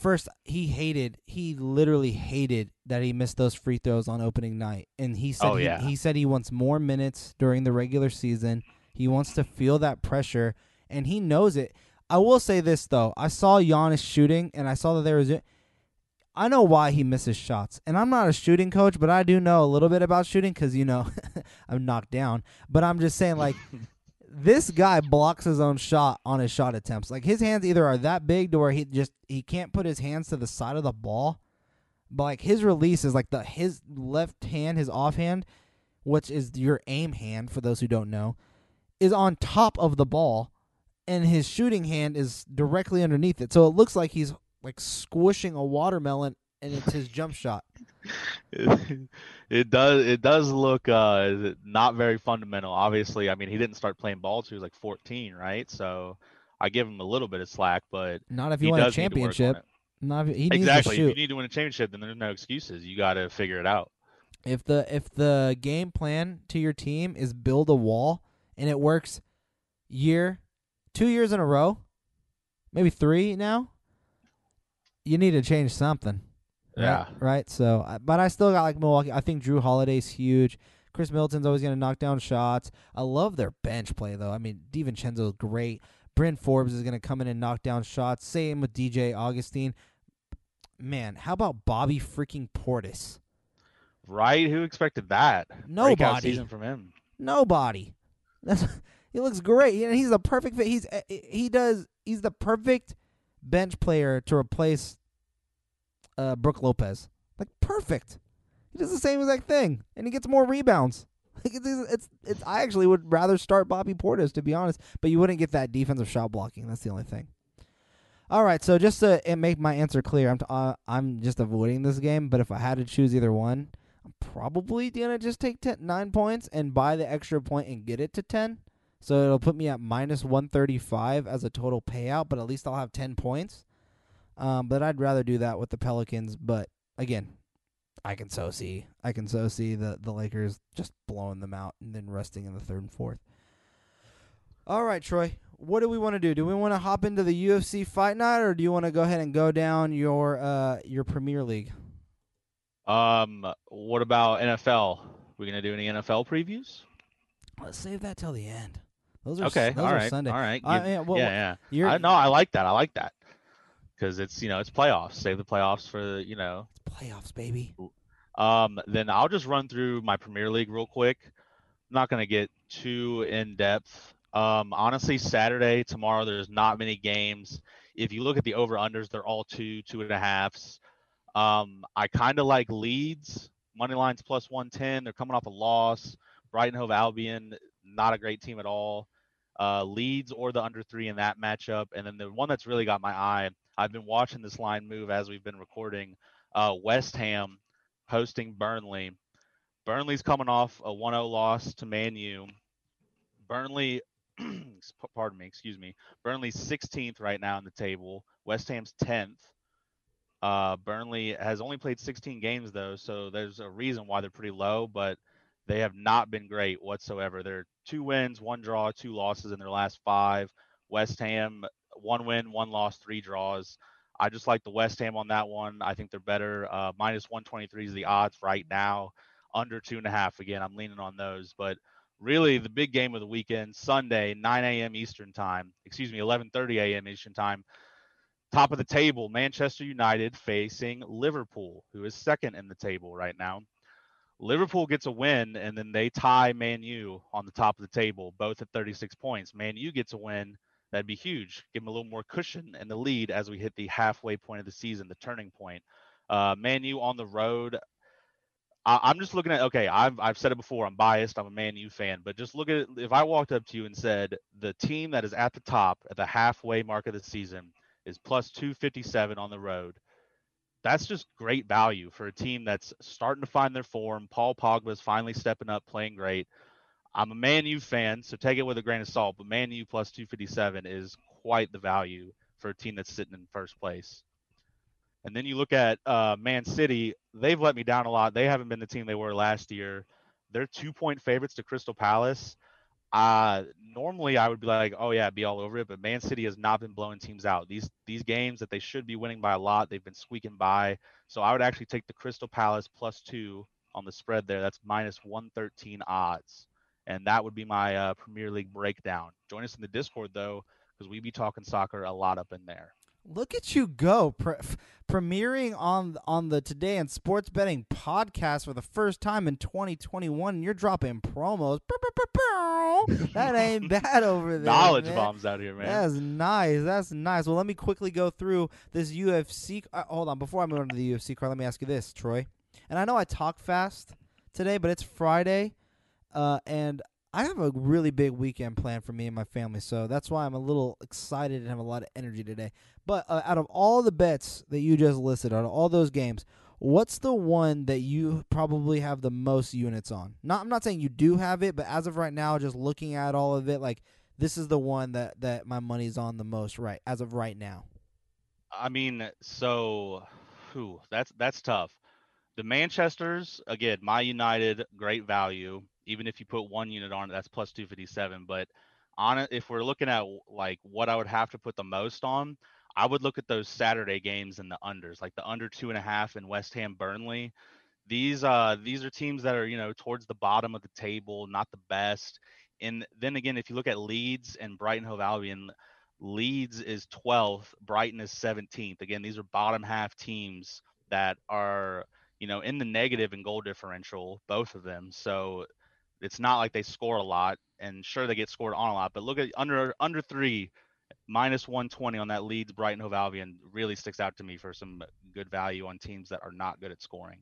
first he literally hated that he missed those free throws on opening night, and he said he said he wants more minutes during the regular season. He wants to feel that pressure, and he knows it. I will say this though, I saw Giannis shooting, and I saw that I know why he misses shots, and I'm not a shooting coach, but I do know a little bit about shooting because I'm knocked down. But I'm just saying, like, this guy blocks his own shot on his shot attempts. Like, his hands either are that big to where he can't put his hands to the side of the ball, but like his release is like his left hand, his offhand, which is your aim hand for those who don't know, is on top of the ball, and his shooting hand is directly underneath it. So it looks like he's like squishing a watermelon, and it's his jump shot. It does look not very fundamental. Obviously, I mean, he didn't start playing ball till he was like 14, right? So I give him a little bit of slack, but not if you want a championship. Not if, he needs exactly. to shoot. If you need to win a championship, then there's no excuses. You got to figure it out. If the game plan to your team is build a wall and it works 2 years in a row, maybe 3 now, you need to change something. Yeah. Right? So, but I still got like Milwaukee. I think Drew Holiday's huge. Chris Middleton's always going to knock down shots. I love their bench play, though. I mean, DiVincenzo's great. Bryn Forbes is going to come in and knock down shots. Same with DJ Augustine. Man, how about Bobby freaking Portis? Right? Who expected that? Nobody. Breakout season from him. Nobody. He looks great. He's the perfect fit. He's the perfect bench player to replace Brook Lopez. Like, perfect. He does the same exact thing, and he gets more rebounds. I actually would rather start Bobby Portis, to be honest, but you wouldn't get that defensive shot blocking. That's the only thing. All right, so just to make my answer clear, I'm just avoiding this game, but if I had to choose either one, I'm probably going to just take 9 points and buy the extra point and get it to 10. So it'll put me at minus 135 as a total payout, but at least I'll have 10 points. But I'd rather do that with the Pelicans. But again, I can so see the Lakers just blowing them out and then resting in the third and fourth. All right, Troy, what do we want to do? Do we want to hop into the UFC Fight Night, or do you want to go ahead and go down your Premier League? What about NFL? We gonna do any NFL previews? Let's save that till the end. Those are okay. Those all are right. Sunday. All right. Yeah. I like that. Because it's playoffs. Save the playoffs for It's playoffs, baby. Then I'll just run through my Premier League real quick. I'm not gonna get too in depth. Honestly, Saturday, tomorrow, there's not many games. If you look at the over-unders, they're all 2.5s. I kind of like Leeds. Money line's plus 110. They're coming off a loss. Brighton Hove Albion, not a great team at all. Leeds or the under 3 in that matchup. And then the one that's really got my eye, I've been watching this line move as we've been recording. West Ham hosting Burnley. Burnley's coming off a 1-0 loss to Man U. Burnley, Burnley's 16th right now in the table. West Ham's 10th. Burnley has only played 16 games, though, so there's a reason why they're pretty low, but they have not been great whatsoever. They're 2 wins, 1 draw, 2 losses in their last 5. West Ham, 1 win, 1 loss, 3 draws. I just like the West Ham on that one. I think they're better. Minus 123 is the odds right now. Under 2.5. Again, I'm leaning on those. But really, the big game of the weekend, Sunday, 9 a.m. Eastern time. 11:30 a.m. Eastern time. Top of the table, Manchester United facing Liverpool, who is second in the table right now. Liverpool gets a win, and then they tie Man U on the top of the table, both at 36 points. Man U gets a win. That'd be huge. Give them a little more cushion in the lead as we hit the halfway point of the season, the turning point. Man U on the road. I'm just looking at, okay, I've said it before, I'm biased, I'm a Man U fan, but just look at it. If I walked up to you and said the team that is at the top at the halfway mark of the season is plus 257 on the road, that's just great value for a team that's starting to find their form. Paul Pogba's finally stepping up, playing great. I'm a Man U fan, so take it with a grain of salt, but Man U plus 257 is quite the value for a team that's sitting in first place. And then you look at Man City. They've let me down a lot. They haven't been the team they were last year. They're 2-point favorites to Crystal Palace. Normally I would be like, oh yeah, be all over it, but Man City has not been blowing teams out. These games that they should be winning by a lot, they've been squeaking by. So I would actually take the Crystal Palace +2 on the spread there. That's -113 odds, and that would be my Premier League breakdown. Join us in the Discord though, because we be talking soccer a lot up in there. Look at you go, premiering on the Today in Sports Betting podcast for the first time in 2021. You're dropping promos. That ain't bad over there. Knowledge man. bombs out here, man. That's nice. That's nice. Well, let me quickly go through this UFC. Hold on. Before I move on to the UFC card, let me ask you this, Troy. And I know I talk fast today, but it's Friday, and I have a really big weekend planned for me and my family, so that's why I'm a little excited and have a lot of energy today. But out of all the bets that you just listed, out of all those games, what's the one that you probably have the most units on? I'm not saying you do have it, but as of right now, just looking at all of it, like this is the one that my money's on the most right as of right now. I mean, so that's tough. The Manchesters, again, my United, great value. Even if you put one unit on it, that's +257. But on it, if we're looking at like what I would have to put the most on, I would look at those Saturday games and the unders, like the under 2.5 in West Ham Burnley. These are teams that are towards the bottom of the table, not the best. And then again, if you look at Leeds and Brighton Hove Albion, Leeds is 12th, Brighton is 17th. Again, these are bottom half teams that are in the negative in goal differential, both of them. So it's not like they score a lot, and sure they get scored on a lot. But look at under 3, -120 on that Leeds Brighton Hove Albion really sticks out to me for some good value on teams that are not good at scoring.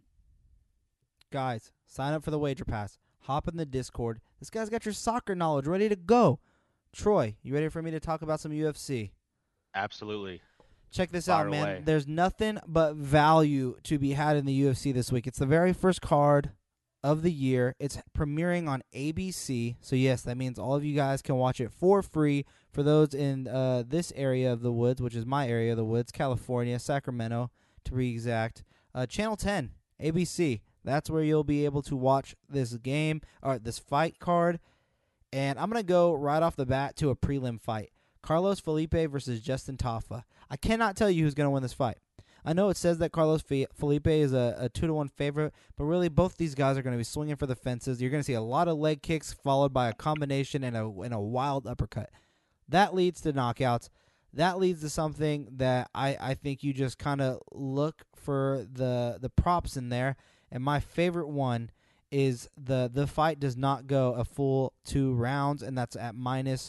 Guys, sign up for the Wager Pass. Hop in the Discord. This guy's got your soccer knowledge ready to go. Troy, you ready for me to talk about some UFC? Absolutely. Check this Fire out, man. away. There's nothing but value to be had in the UFC this week. It's the very first card of the year. It's premiering on ABC. So, yes, that means all of you guys can watch it for free for those in this area of the woods, which is my area of the woods, California, Sacramento, to be exact. Channel 10, ABC. That's where you'll be able to watch this game or this fight card. And I'm going to go right off the bat to a prelim fight. Carlos Felipe versus Justin Tafa. I cannot tell you who's going to win this fight. I know it says that Carlos Felipe is a 2-1 favorite, but really both these guys are going to be swinging for the fences. You're going to see a lot of leg kicks followed by a combination and a wild uppercut. That leads to knockouts. That leads to something that I think you just kind of look for the props in there. And my favorite one is the fight does not go a full 2 rounds, and that's at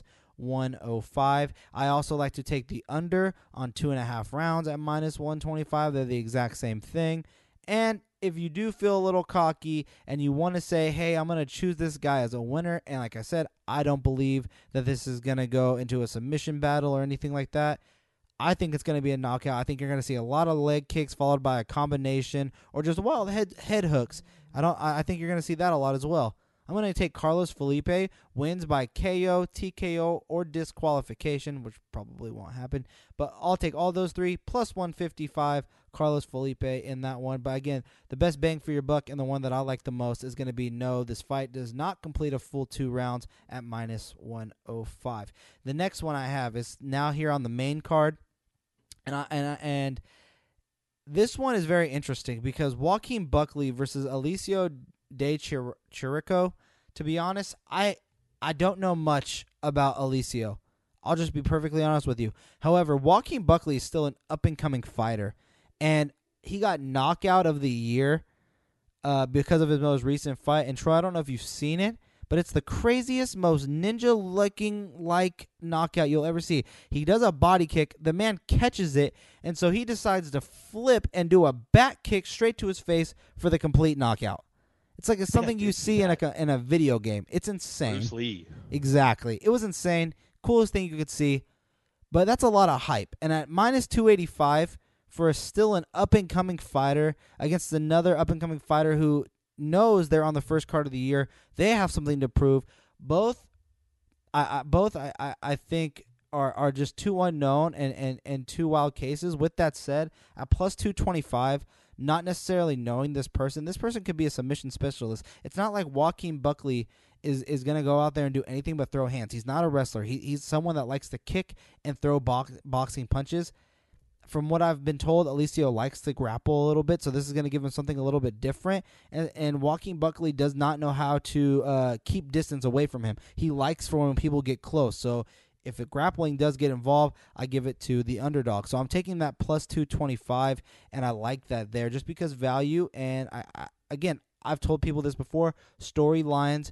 -105. I also like to take the under on 2.5 rounds at -125. They're the exact same thing. And if you do feel a little cocky and you want to say, hey, I'm going to choose this guy as a winner, and like I said, I don't believe that this is going to go into a submission battle or anything like that. I think it's going to be a knockout. I think you're going to see a lot of leg kicks followed by a combination or just wild head hooks. I think you're going to see that a lot as well. I'm going to take Carlos Felipe, wins by KO, TKO, or disqualification, which probably won't happen. But I'll take all those three, plus 155, Carlos Felipe in that one. But again, the best bang for your buck and the one that I like the most is going to be no, this fight does not complete a full 2 rounds at -105. The next one I have is now here on the main card. And this one is very interesting because Joaquin Buckley versus Alicio De Chirico. To be honest, I don't know much about Alicio. I'll just be perfectly honest with you. However, Joaquin Buckley is still an up-and-coming fighter, and he got knockout of the year because of his most recent fight. And Troy, I don't know if you've seen it, but it's the craziest, most ninja-looking knockout you'll ever see. He does a body kick. The man catches it, and so he decides to flip and do a back kick straight to his face for the complete knockout. It's like it's something you see in a video game. It's insane. Bruce Lee. Exactly. It was insane. Coolest thing you could see. But that's a lot of hype. And at -285 for still an up-and-coming fighter against another up-and-coming fighter who knows they're on the first card of the year, they have something to prove. Both I think are just too unknown and too wild cases. With that said, at +225, not necessarily knowing this person could be a submission specialist. It's not like Joaquin Buckley is going to go out there and do anything but throw hands. He's not a wrestler. He's someone that likes to kick and throw boxing punches. From what I've been told, Alessio likes to grapple a little bit, so this is going to give him something a little bit different. And Joaquin Buckley does not know how to keep distance away from him. He likes for when people get close. So if the grappling does get involved, I give it to the underdog. So I'm taking that plus 225, and I like that there just because value. And again, I've told people this before: storylines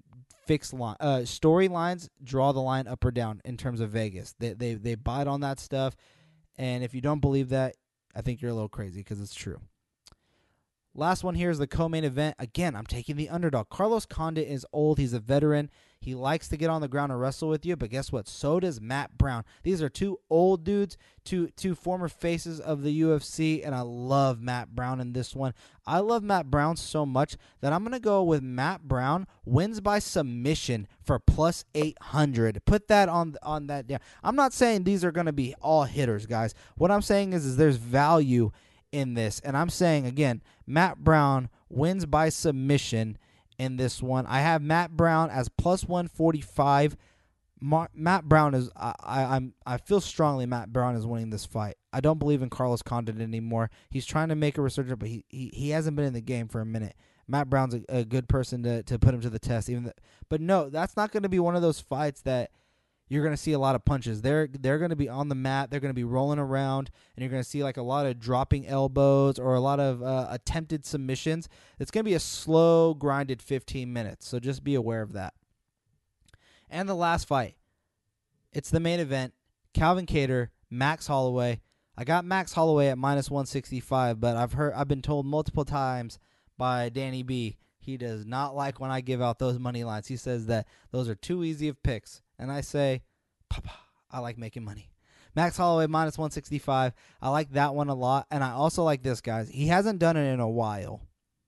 draw the line up or down in terms of Vegas. They bite on that stuff. And if you don't believe that, I think you're a little crazy because it's true. Last one here is the co-main event. Again, I'm taking the underdog. Carlos Condit is old. He's a veteran. He likes to get on the ground and wrestle with you, but guess what? So does Matt Brown. These are two old dudes, two former faces of the UFC, and I love Matt Brown in this one. I love Matt Brown so much that I'm going to go with Matt Brown wins by submission for plus 800. Put that on that. Yeah. I'm not saying these are going to be all hitters, guys. What I'm saying is there's value in this, and I'm saying, again, Matt Brown wins by submission in this one. I have Matt Brown as plus 145. Matt Brown is I feel strongly Matt Brown is winning this fight. I don't believe in Carlos Condit anymore. He's trying to make a resurgence, but he hasn't been in the game for a minute. Matt Brown's a good person to put him to the test. But no, that's not going to be one of those fights that you're going to see a lot of punches. They're going to be on the mat. They're going to be rolling around, and you're going to see like a lot of dropping elbows or a lot of attempted submissions. It's going to be a slow, grinded 15 minutes, so just be aware of that. And the last fight, it's the main event, Calvin Kattar, Max Holloway. I got Max Holloway at minus 165, but I've been told multiple times by Danny B, he does not like when I give out those money lines. He says that those are too easy of picks. And I say, Papa, I like making money. Max Holloway minus 165. I like that one a lot. And I also like this, guys. He hasn't done it in a while,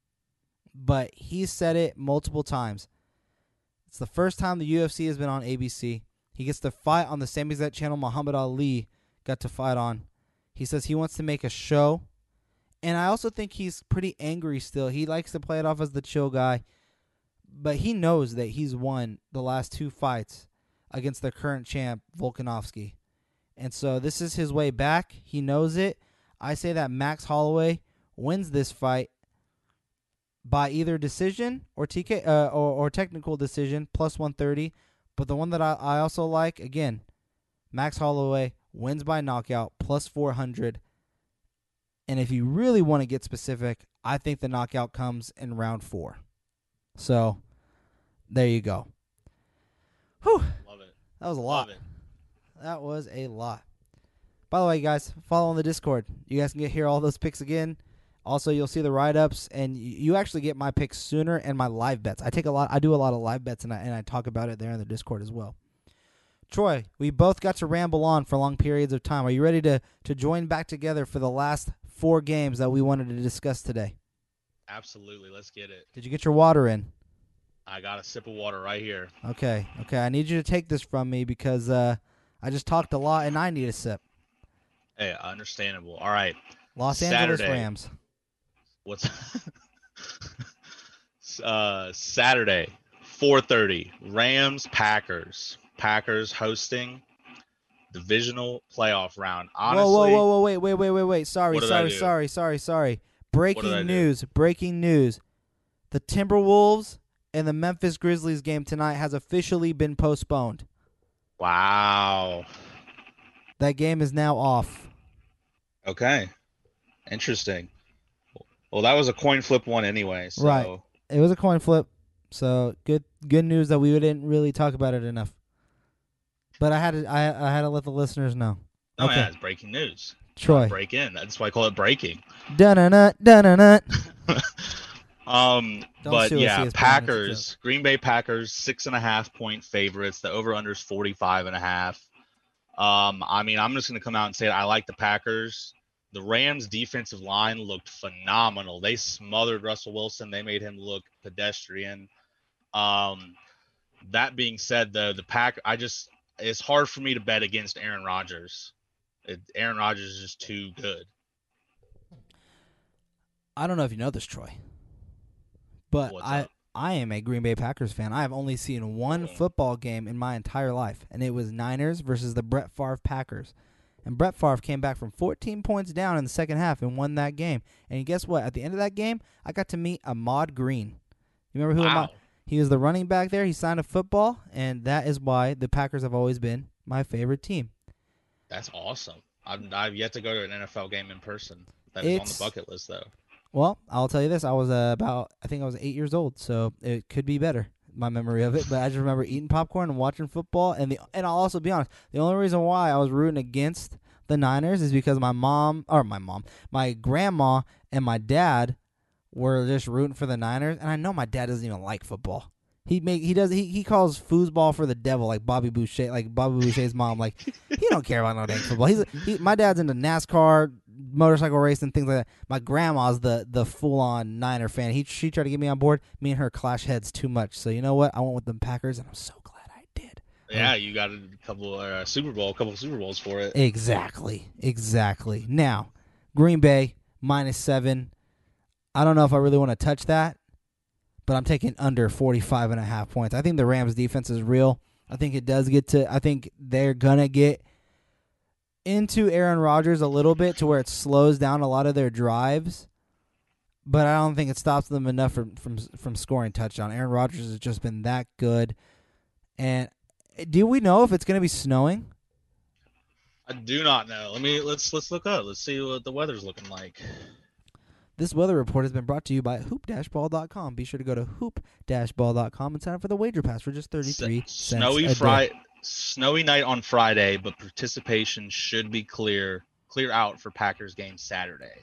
but he's said it multiple times. It's the first time the UFC has been on ABC. He gets to fight on the same exact channel Muhammad Ali got to fight on. He says he wants to make a show. And I also think he's pretty angry still. He likes to play it off as the chill guy. But he knows that he's won the last two fights against the current champ, Volkanovski. And so this is his way back. He knows it. I say that Max Holloway wins this fight by either decision or or technical decision, plus 130. But the one that I also like, again, Max Holloway wins by knockout, plus 400. And if you really want to get specific, I think the knockout comes in round 4. So there you go. Whew. Love it. That was a lot. Love it. That was a lot. By the way, guys, follow on the Discord. You guys can hear all those picks again. Also, you'll see the write-ups, and you actually get my picks sooner and my live bets. I do a lot of live bets, and I talk about it there in the Discord as well. Troy, we both got to ramble on for long periods of time. Are you ready to join back together for the last 4 games that we wanted to discuss today? Absolutely. Let's get it. Did you get your water in? I got a sip of water right here. Okay. I need you to take this from me because I just talked a lot, and I need a sip. Hey, understandable. All right. Los Saturday. Angeles Rams. What's Saturday, 4:30, Rams, Packers. Packers hosting divisional playoff round. Honestly, whoa, wait. Sorry. Breaking news. The Timberwolves and the Memphis Grizzlies game tonight has officially been postponed. Wow. That game is now off. Okay. Interesting. Well, that was a coin flip one anyway. So. Right. It was a coin flip. So good news that we didn't really talk about it enough. But I had to let the listeners know. No, okay. yeah, it's breaking news. Troy. Break in. That's why I call it breaking. Dun-dun-nut. But yeah, Packers, Green Bay Packers, 6.5-point favorites. The over/under is 45.5. I mean, I'm just gonna come out and say it. I like the Packers. The Rams' defensive line looked phenomenal. They smothered Russell Wilson. They made him look pedestrian. That being said, the it's hard for me to bet against Aaron Rodgers. Aaron Rodgers is just too good. I don't know if you know this, Troy, but I am a Green Bay Packers fan. I have only seen one football game in my entire life, and it was Niners versus the Brett Favre Packers. And Brett Favre came back from 14 points down in the second half and won that game. And guess what? At the end of that game, I got to meet Ahmad Green. You remember who Ahmad? He was the running back there. He signed a football, and that is why the Packers have always been my favorite team. That's awesome. I've yet to go to an NFL game in person. That is on the bucket list, though. Well, I'll tell you this. I was I think I was 8 years old, so it could be better, my memory of it. But I just remember eating popcorn and watching football. And I'll also be honest, the only reason why I was rooting against the Niners is because my grandma and my dad were just rooting for the Niners, and I know my dad doesn't even like football. He calls foosball for the devil, like Bobby Boucher, like Bobby Boucher's mom. Like he don't care about no dang football. My dad's into NASCAR, motorcycle racing, things like that. My grandma's the full on Niner fan. She tried to get me on board. Me and her clash heads too much. So you know what? I went with the Packers, and I'm so glad I did. Yeah, you got a couple Super Bowls for it. Exactly. Now, Green Bay -7. I don't know if I really want to touch that, but I'm taking under 45.5 points. I think the Rams defense is real. I think I think they're going to get into Aaron Rodgers a little bit to where it slows down a lot of their drives, but I don't think it stops them enough from scoring touchdown. Aaron Rodgers has just been that good. And do we know if it's going to be snowing? I do not know. Let's look up. Let's see what the weather's looking like. This weather report has been brought to you by hoop-ball.com. Be sure to go to hoop-ball.com and sign up for the wager pass for just 33 cents a day. Snowy night on Friday, but participation should be clear out for Packers game Saturday.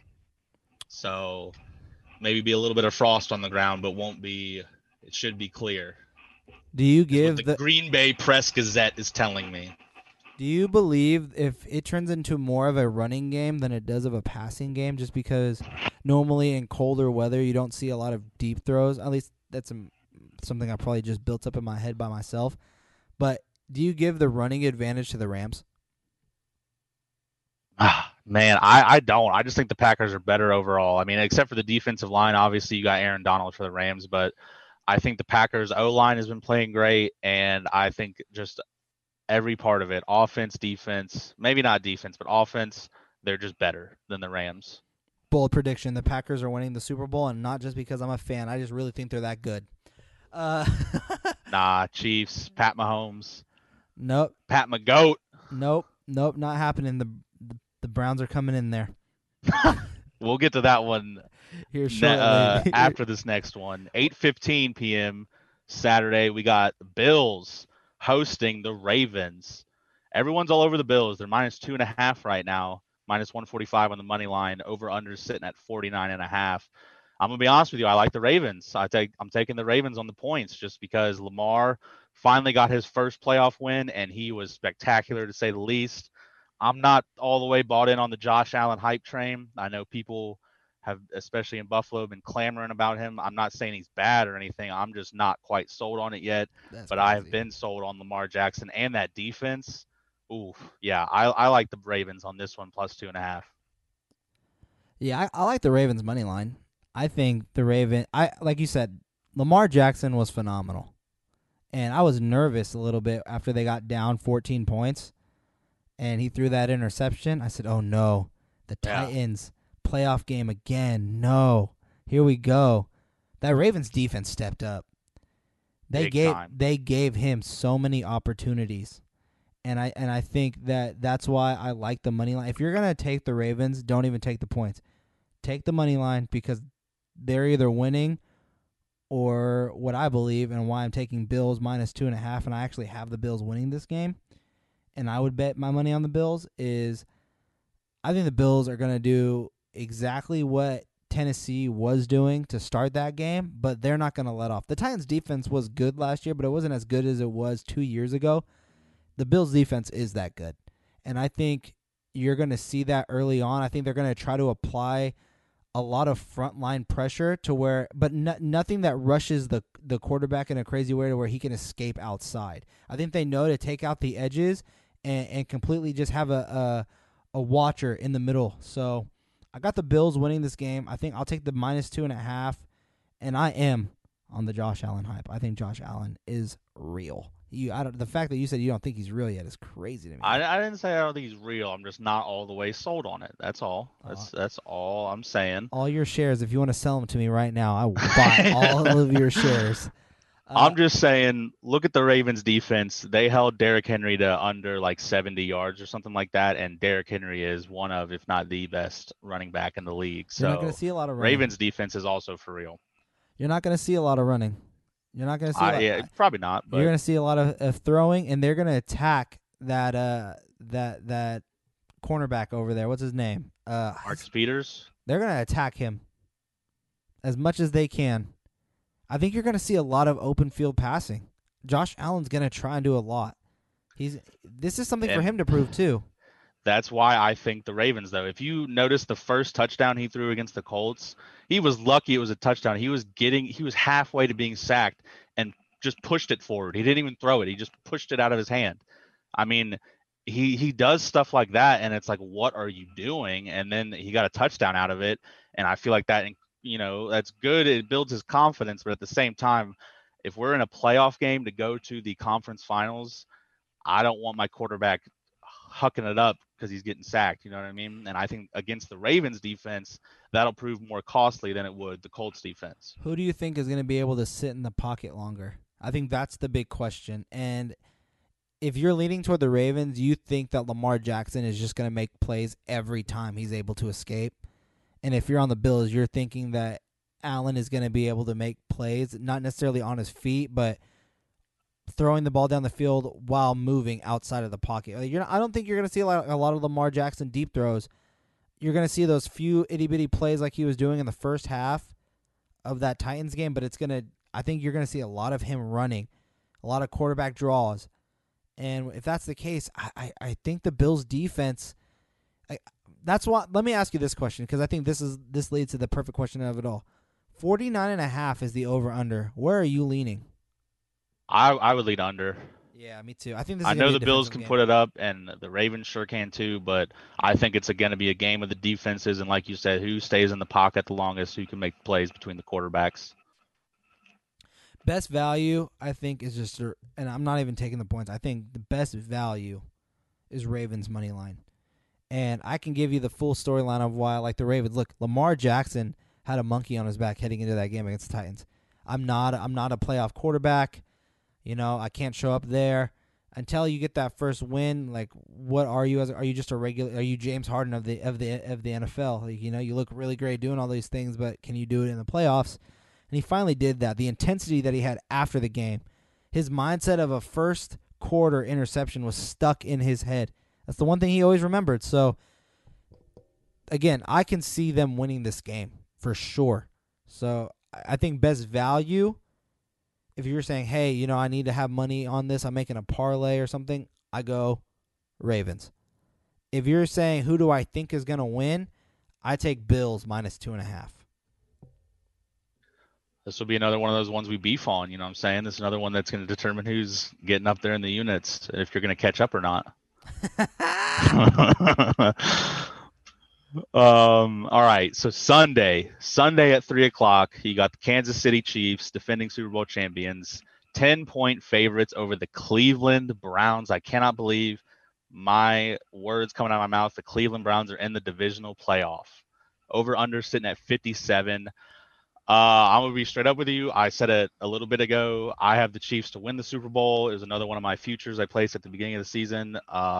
So maybe be a little bit of frost on the ground, but it should be clear. Do you give the Green Bay Press Gazette is telling me? Do you believe if it turns into more of a running game than it does of a passing game, just because normally in colder weather you don't see a lot of deep throws? At least that's something I probably just built up in my head by myself. But do you give the running advantage to the Rams? Man, I don't. I just think the Packers are better overall. I mean, except for the defensive line, obviously you got Aaron Donald for the Rams, but I think the Packers O-line has been playing great, and I think just every part of it, offense, defense, maybe not defense, but offense, they're just better than the Rams. Bold prediction, the Packers are winning the Super Bowl, and not just because I'm a fan. I just really think they're that good. Nah, Chiefs, Pat Mahomes. Nope. Pat McGoat. Nope, not happening. The Browns are coming in there. We'll get to that one here shortly. After this next one. 8:15 p.m. Saturday, we got Bills hosting the Ravens. Everyone's all over the Bills. They're -2.5 right now, -145 on the money line. Over under sitting at 49.5. I'm gonna be honest with you. I like the Ravens. I'm taking the Ravens on the points just because Lamar finally got his first playoff win, and he was spectacular to say the least. I'm not all the way bought in on the Josh Allen hype train. I know people have, especially in Buffalo, been clamoring about him. I'm not saying he's bad or anything. I'm just not quite sold on it yet. But I have been sold on Lamar Jackson and that defense. Ooh, yeah, I like the Ravens on this one, +2.5. Yeah, I like the Ravens money line. I think like you said, Lamar Jackson was phenomenal. And I was nervous a little bit after they got down 14 points. And he threw that interception. I said, oh, no. The Titans playoff game again. No. Here we go. That Ravens defense stepped up. They gave him so many opportunities. And I think that's why I like the money line. If you're going to take the Ravens, don't even take the points. Take the money line because they're either winning or what I believe and why I'm taking Bills -2.5, and I actually have the Bills winning this game. And I would bet my money on the Bills is I think the Bills are going to do exactly what Tennessee was doing to start that game, but they're not going to let off. The Titans' defense was good last year, but it wasn't as good as it was 2 years ago. The Bills' defense is that good, and I think you're going to see that early on. I think they're going to try to apply a lot of frontline pressure to where, but nothing that rushes the quarterback in a crazy way to where he can escape outside. I think they know to take out the edges and completely just have a watcher in the middle. So I got the Bills winning this game. I think I'll take the -2.5, and I am on the Josh Allen hype. I think Josh Allen is real. The fact that you said you don't think he's real yet is crazy to me. I didn't say I don't think he's real. I'm just not all the way sold on it. That's all. That's all I'm saying. All your shares, if you want to sell them to me right now, I will buy all of your shares. I'm just saying, look at the Ravens defense. They held Derrick Henry to under like 70 yards or something like that, and Derrick Henry is one of, if not the best running back in the league. So You're not going to see a lot of running. Ravens defense is also for real. You're not going to see a lot of running. You're not going to see. Yeah, probably not. But you're going to see a lot of throwing, and they're going to attack that cornerback over there. What's his name? Marcus Peters. They're going to attack him as much as they can. I think you're going to see a lot of open field passing. Josh Allen's going to try and do a lot. This is something for him to prove too. That's why I think the Ravens, though. If you notice the first touchdown he threw against the Colts, he was lucky it was a touchdown. He was halfway to being sacked and just pushed it forward. He didn't even throw it. He just pushed it out of his hand. I mean, he does stuff like that, and it's like, what are you doing? And then he got a touchdown out of it, and I feel like that, that's good. It builds his confidence, but at the same time, if we're in a playoff game to go to the conference finals, I don't want my quarterback hucking it up because he's getting sacked. You know what I mean? And I think against the Ravens defense, that'll prove more costly than it would the Colts defense. Who do you think is going to be able to sit in the pocket longer? I think that's the big question. And if you're leaning toward the Ravens, you think that Lamar Jackson is just going to make plays every time he's able to escape. And if you're on the Bills, you're thinking that Allen is going to be able to make plays, not necessarily on his feet, but throwing the ball down the field while moving outside of the pocket. I don't think you're going to see a lot of Lamar Jackson deep throws. You're going to see those few itty-bitty plays like he was doing in the first half of that Titans game, but I think you're going to see a lot of him running, a lot of quarterback draws. And if that's the case, I think the Bills' defense that's why. Let me ask you this question, because I think this leads to the perfect question of it all. 49.5 is the over-under. Where are you leaning? I would lean under. Yeah, me too. I think I know the Bills can put it up, and the Ravens sure can too, but I think it's going to be a game of the defenses, and like you said, who stays in the pocket the longest, who can make plays between the quarterbacks. Best value, I think, is just, and I'm not even taking the points, I think the best value is Ravens money line. And I can give you the full storyline of why I like the Ravens. Look, Lamar Jackson had a monkey on his back heading into that game against the Titans. I'm not a playoff quarterback. I can't show up there until you get that first win. Like, what are you? Are you just a regular? Are you James Harden of the NFL? Like, you look really great doing all these things, but can you do it in the playoffs? And he finally did that. The intensity that he had after the game, his mindset of a first quarter interception was stuck in his head. That's the one thing he always remembered. So, again, I can see them winning this game for sure. So, I think best value, if you're saying, hey, I need to have money on this, I'm making a parlay or something, I go Ravens. If you're saying, who do I think is going to win, I take Bills minus 2.5. This will be another one of those ones we beef on, you know what I'm saying? This is another one that's going to determine who's getting up there in the units, if you're going to catch up or not. All right, so Sunday at 3:00, you got the Kansas City Chiefs, defending Super Bowl champions, 10-point favorites over the Cleveland Browns. I cannot believe my words coming out of my mouth. The Cleveland Browns are in the divisional playoff. Over under sitting at 57. I'm going to be straight up with you. I said it a little bit ago. I have the Chiefs to win the Super Bowl. It was another one of my futures I placed at the beginning of the season.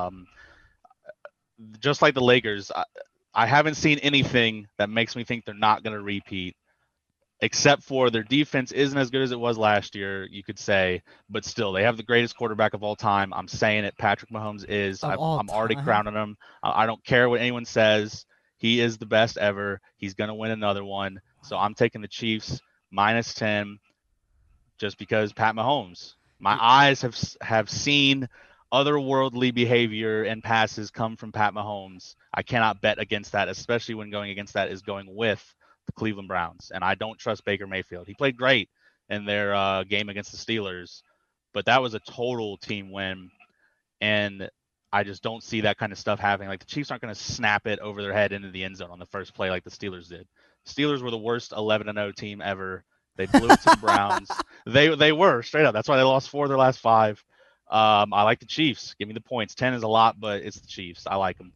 Just like the Lakers, I haven't seen anything that makes me think they're not going to repeat, except for their defense isn't as good as it was last year, you could say. But still, they have the greatest quarterback of all time. I'm saying it. Patrick Mahomes is. I'm already crowning him. I don't care what anyone says. He is the best ever. He's going to win another one. So I'm taking the Chiefs minus 10 just because Pat Mahomes. My eyes have seen otherworldly behavior and passes come from Pat Mahomes. I cannot bet against that, especially when going against that is going with the Cleveland Browns. And I don't trust Baker Mayfield. He played great in their game against the Steelers, but that was a total team win. And I just don't see that kind of stuff happening. Like, the Chiefs aren't going to snap it over their head into the end zone on the first play like the Steelers did. Steelers were the worst 11-0 team ever They blew it to the Browns. They were straight up. That's why they lost 4 of their last 5. I like the Chiefs. Give me the points. 10 is a lot, but it's the Chiefs. I like them.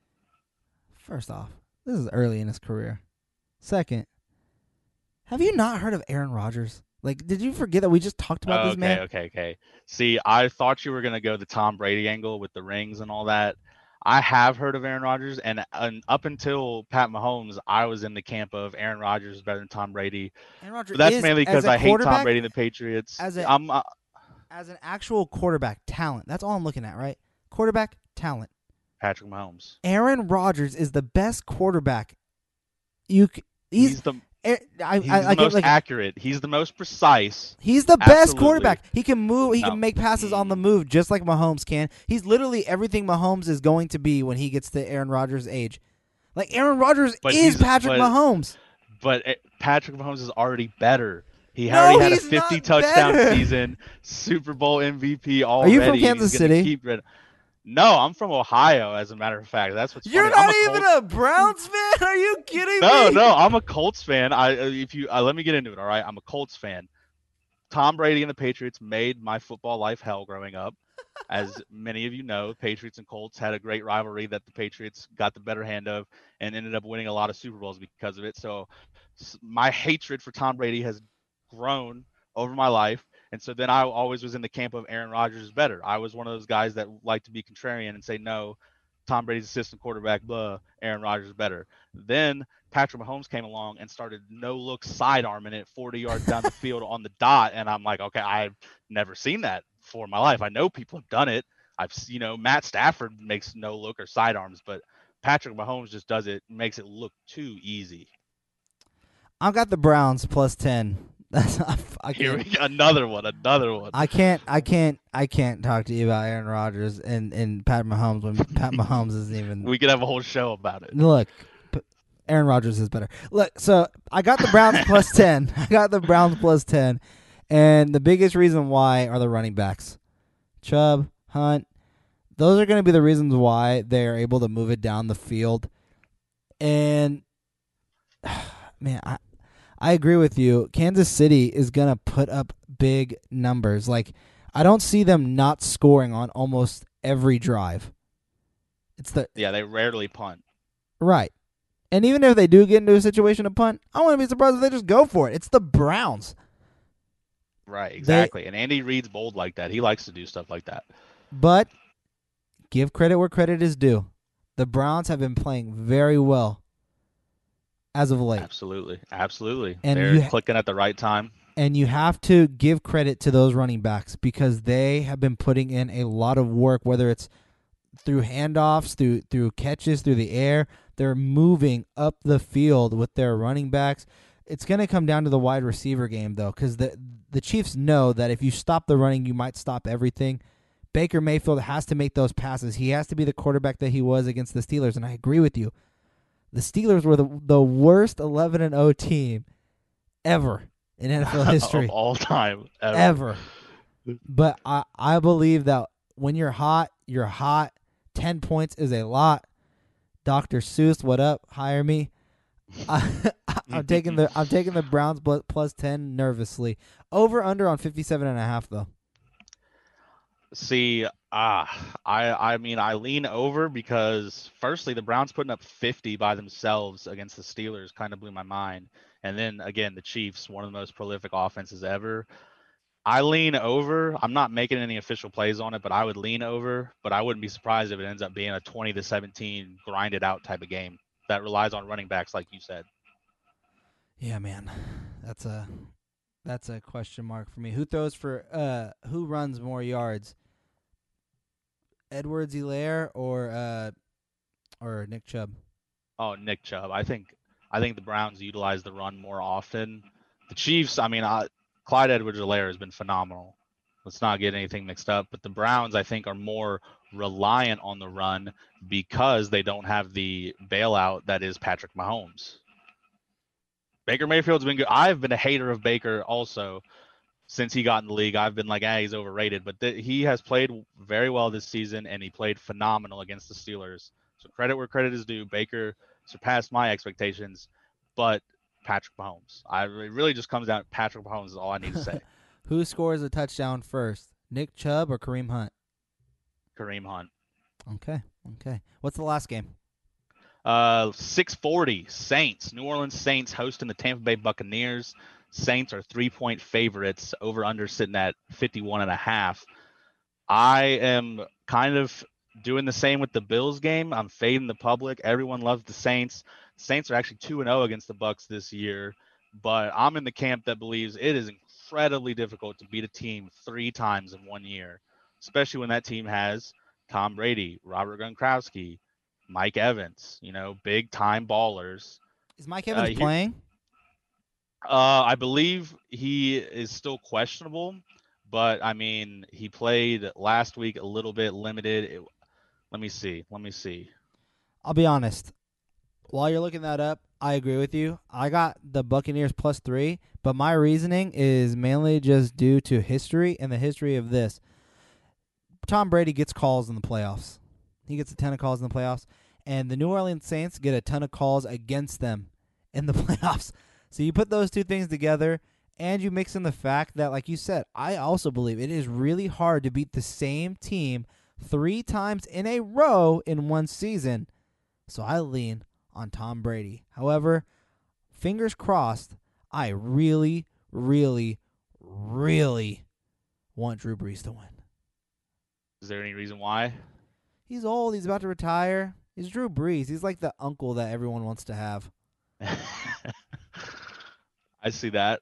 First off, this is early in his career. Second, have you not heard of Aaron Rodgers? Like, did you forget that we just talked about this man? Okay. See, I thought you were gonna go the Tom Brady angle with the rings and all that. I have heard of Aaron Rodgers, and up until Pat Mahomes, I was in the camp of Aaron Rodgers is better than Tom Brady. Aaron Rodgers But that's is, mainly as because a I hate Tom quarterback, Brady and the Patriots. as a- I'm as an actual quarterback talent. That's all I'm looking at, right? Quarterback talent. Patrick Mahomes. Aaron Rodgers is the best quarterback. He's the most accurate. He's the most precise. He's the best Absolutely. quarterback. He can move. He No. can make passes on the move just like Mahomes can. He's literally everything Mahomes is going to be when he gets to Aaron Rodgers' age. Like, Aaron Rodgers is Patrick Mahomes. But Patrick Mahomes is already better. He No, already had a he's 50 not touchdown better. season, Super Bowl MVP Are already. you from Kansas He's gonna City? keep it. No, I'm from Ohio, as a matter of fact. That's what's You're funny. I'm not a even Colts- a Browns fan? Are you kidding No, me? I'm a Colts fan. Let me get into it. All right, I'm a Colts fan. Tom Brady and the Patriots made my football life hell growing up. As many of you know, Patriots and Colts had a great rivalry that the Patriots got the better hand of and ended up winning a lot of Super Bowls because of it. So my hatred for Tom Brady has grown over my life. And so then I always was in the camp of Aaron Rodgers is better. I was one of those guys that like to be contrarian and say, no, Tom Brady's assistant quarterback, blah, Aaron Rodgers is better. Then Patrick Mahomes came along and started no-look sidearming it 40 yards down the field on the dot. And I'm like, okay, I've never seen that before in my life. I know people have done it. Matt Stafford makes no-look or sidearms, but Patrick Mahomes just does it, makes it look too easy. I've got the Browns plus 10. Here we go. Another one. I can't talk to you about Aaron Rodgers and Pat Mahomes when Pat Mahomes isn't even. We could have a whole show about it. Look, Aaron Rodgers is better. Look, so I got the Browns plus 10. I got the Browns plus 10, and the biggest reason why are the running backs, Chubb, Hunt. Those are going to be the reasons why they are able to move it down the field. And man, I agree with you. Kansas City is going to put up big numbers. Like, I don't see them not scoring on almost every drive. They rarely punt. Right. And even if they do get into a situation to punt, I wouldn't be surprised if they just go for it. It's the Browns. Right, exactly. And Andy Reid's bold like that. He likes to do stuff like that. But give credit where credit is due. The Browns have been playing very well as of late. Absolutely. And they're clicking at the right time. And you have to give credit to those running backs because they have been putting in a lot of work, whether it's through handoffs, through catches, through the air. They're moving up the field with their running backs. It's going to come down to the wide receiver game, though, because the Chiefs know that if you stop the running, you might stop everything. Baker Mayfield has to make those passes. He has to be the quarterback that he was against the Steelers, and I agree with you. The Steelers were the worst 11-0 team ever in NFL history. Of all time. Ever. But I believe that when you're hot, you're hot. 10 points is a lot. Dr. Seuss, what up? Hire me. I'm taking the Browns plus 10 nervously. Over under on 57.5 though. See, I mean, I lean over because firstly, the Browns putting up 50 by themselves against the Steelers kind of blew my mind. And then again, the Chiefs, one of the most prolific offenses ever. I lean over. I'm not making any official plays on it, but I would lean over. But I wouldn't be surprised if it ends up being a 20-17 grinded out type of game that relies on running backs, like you said. Yeah, man, that's a question mark for me. Who runs more yards? Edwards-Helaire or Nick Chubb? Oh, Nick Chubb. I think the Browns utilize the run more often. The Chiefs, I mean, Clyde Edwards-Helaire has been phenomenal. Let's not get anything mixed up. But the Browns, I think, are more reliant on the run because they don't have the bailout that is Patrick Mahomes. Baker Mayfield's been good. I've been a hater of Baker also since he got in the league. I've been like, he's overrated. But he has played very well this season, and he played phenomenal against the Steelers. So credit where credit is due. Baker surpassed my expectations. But Patrick Mahomes. It really just comes down to Patrick Mahomes is all I need to say. Who scores a touchdown first, Nick Chubb or Kareem Hunt? Kareem Hunt. Okay. What's the last game? 6:40 Saints. New Orleans Saints hosting the Tampa Bay Buccaneers. Saints are 3-point favorites. Over under sitting at 51.5. I am kind of doing the same with the Bills game. I'm fading the public. Everyone loves the Saints. Saints are actually 2-0 against the Bucs this year, but I'm in the camp that believes it is incredibly difficult to beat a team 3 times in 1 year, especially when that team has Tom Brady, Robert Gronkowski, Mike Evans, big time ballers. Is Mike Evans playing? I believe he is still questionable, but I mean, he played last week a little bit limited. Let me see. I'll be honest. While you're looking that up, I agree with you. I got the Buccaneers +3, but my reasoning is mainly just due to history and the history of this. Tom Brady gets calls in the playoffs. He gets a ton of calls in the playoffs, and the New Orleans Saints get a ton of calls against them in the playoffs. So you put those two things together, and you mix in the fact that, like you said, I also believe it is really hard to beat the same team 3 times in a row in one season. So I lean on Tom Brady. However, fingers crossed, I really, really, really want Drew Brees to win. Is there any reason why? He's old. He's about to retire. He's Drew Brees. He's like the uncle that everyone wants to have. I see that.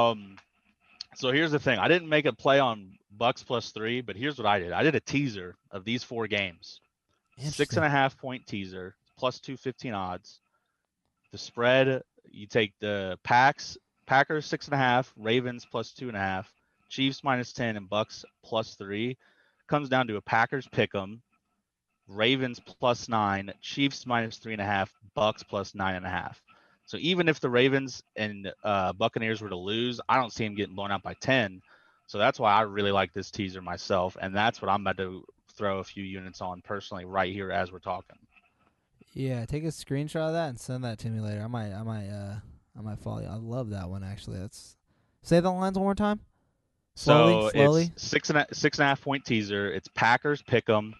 So here's the thing. I didn't make a play on Bucks +3, but here's what I did. I did a teaser of these 4 games. 6.5 point teaser, +215 odds. The spread, you take the Packers 6.5, Ravens +2.5, Chiefs -10, and Bucks +3. Comes down to a Packers pick'em, Ravens +9, Chiefs -3.5, Bucks +9.5. So even if the Ravens and Buccaneers were to lose, I don't see them getting blown out by 10. So that's why I really like this teaser myself, and that's what I'm about to throw a few units on personally right here as we're talking. Yeah, take a screenshot of that and send that to me later. I might follow you. I love that one actually. Say the lines one more time. Slowly. It's 6.5 point teaser. It's Packers pick'em.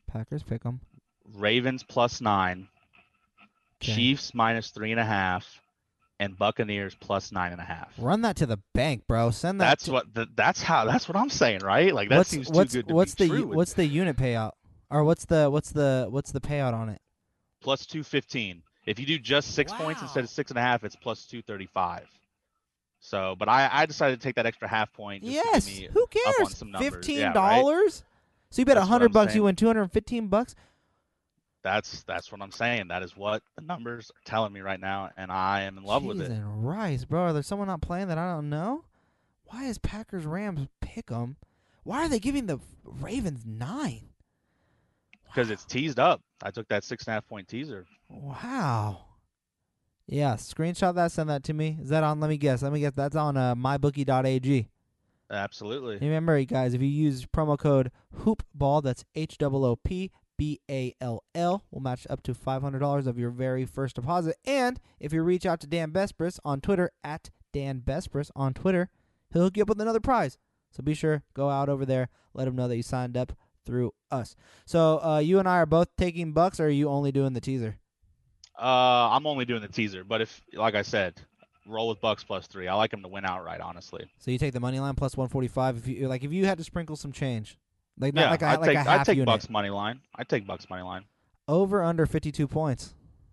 Ravens +9. Okay. Chiefs -3.5. And Buccaneers +9.5. Run that to the bank, bro. Send that. That's what I'm saying, right? Like that seems too good to be true. What's the unit payout, or what's the payout on it? +215. If you do just 6 points instead of 6.5, it's +235. So, but I decided to take that extra half point. Just to get me who cares? Up on some numbers. $15. Yeah, right? So you bet That's $100, you win $215. That's what I'm saying. That is what the numbers are telling me right now, and I am in love with it. And rice, bro. There's someone not playing that I don't know. Why is Packers Rams pick 'em? Why are they giving the Ravens 9? Because it's teased up. I took that 6.5 point teaser. Wow. Yeah, screenshot that, send that to me. Is that on? Let me guess. That's on mybookie.ag. Absolutely. Remember, guys, if you use promo code HOOPBALL, that's HOOPBALL, we'll match up to $500 of your very first deposit. And if you reach out to Dan Bespris on Twitter, at Dan Bespris on Twitter, he'll hook you up with another prize. So be sure, go out over there, let him know that you signed up through us. So you and I are both taking Bucks, or are you only doing the teaser? I'm only doing the teaser, but if, like I said, roll with Bucks +3. I like them to win outright, honestly. So you take the money line +145. If you had to sprinkle some change, I'd take Bucks money line. I'd take Bucks money line. Over under 52 points.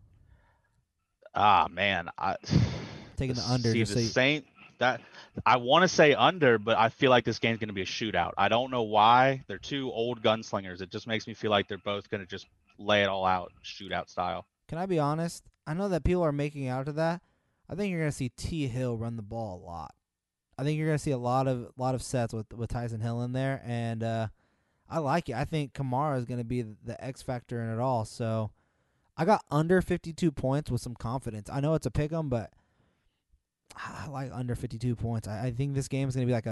Ah man, taking the under. That I want to say under, but I feel like this game's going to be a shootout. I don't know why. They're two old gunslingers. It just makes me feel like they're both going to just lay it all out, shootout style. Can I be honest? I know that people are making out to that. I think you're going to see T. Hill run the ball a lot. I think you're going to see a lot of sets with Tyson Hill in there, and I like it. I think Kamara is going to be the X factor in it all. So I got under 52 points with some confidence. I know it's a pick 'em, but I like under 52 points. I think this game is going to be like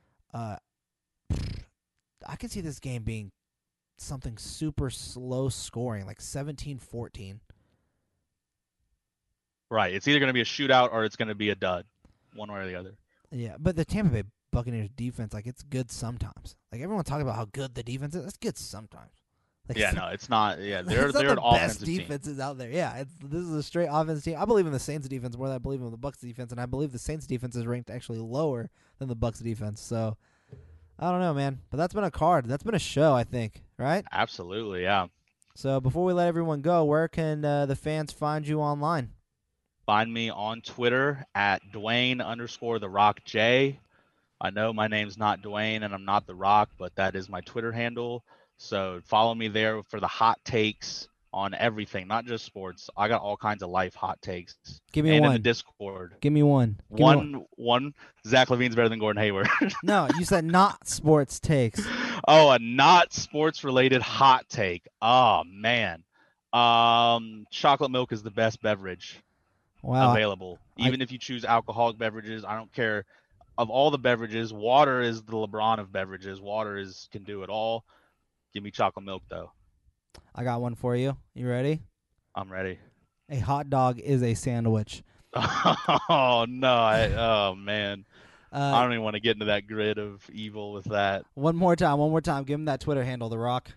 I can see this game being something super slow scoring, like 17-14. Right. It's either going to be a shootout or it's going to be a dud, one way or the other. Yeah, but the Tampa Bay Buccaneers defense, like, it's good sometimes. Like, everyone talking about how good the defense is. It's good sometimes. Like, Yeah, no, it's not. Yeah, they're it's not an the offensive best team. defenses out there. Yeah, this is a straight offensive team. I believe in the Saints defense more than I believe in the Bucs defense, and I believe the Saints defense is ranked actually lower than the Bucs defense. So, I don't know, man. But that's been a card. That's been a show, I think, right? Absolutely, yeah. So, before we let everyone go, where can the fans find you online? Find me on Twitter at Dwayne_The Rock J. I know my name's not Dwayne and I'm not The Rock, but that is my Twitter handle. So follow me there for the hot takes on everything, not just sports. I got all kinds of life hot takes. Give me and one. in the Discord. Give me one. One. Zach LaVine's better than Gordon Hayward. No, you said not sports takes. Oh, a not sports related hot take. Oh man. Chocolate milk is the best beverage available. Even if you choose alcoholic beverages, I don't care. Of all the beverages, water is the LeBron of beverages. Water can do it all. Give me chocolate milk though. I got one for you. You ready? I'm ready. A hot dog is a sandwich. Oh no! Oh man! I don't even want to get into that grid of evil with that. One more time. Give him that Twitter handle, The Rock.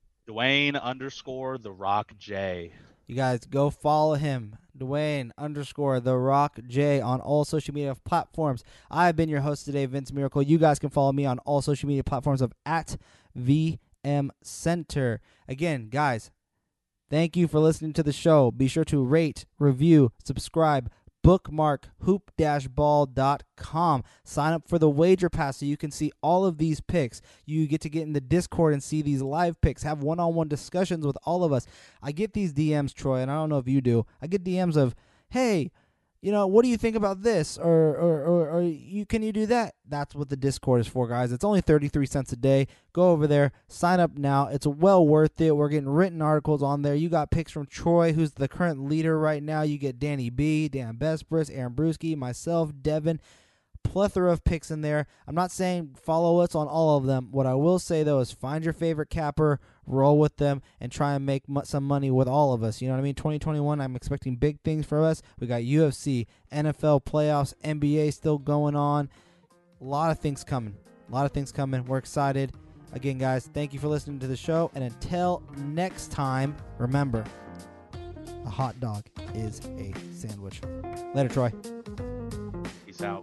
Dwayne_The Rock J. You guys go follow him, Dwayne_The Rock J, on all social media platforms. I've been your host today, Vince Miracle. You guys can follow me on all social media platforms of @VM_Center. Again, guys, thank you for listening to the show. Be sure to rate, review, subscribe, bookmark hoop-ball.com. Sign up for the Wager Pass so you can see all of these picks. You get to get in the Discord and see these live picks, have one-on-one discussions with all of us. I get these DMs, Troy, and I don't know if you do. I get DMs of, hey, what do you think about this? Or can you do that? That's what the Discord is for, guys. It's only 33 cents a day. Go over there. Sign up now. It's well worth it. We're getting written articles on there. You got picks from Troy, who's the current leader right now. You get Danny B, Dan Besbris, Aaron Brewski, myself, Devin. Plethora of picks in there. I'm not saying follow us on all of them. What I will say, though, is find your favorite capper, roll with them, and try and make some money with all of us. You know what I mean? 2021, I'm expecting big things from us. We got UFC, NFL playoffs, NBA still going on. A lot of things coming. We're excited. Again, guys, thank you for listening to the show. And until next time, remember, a hot dog is a sandwich. Later, Troy. Peace out.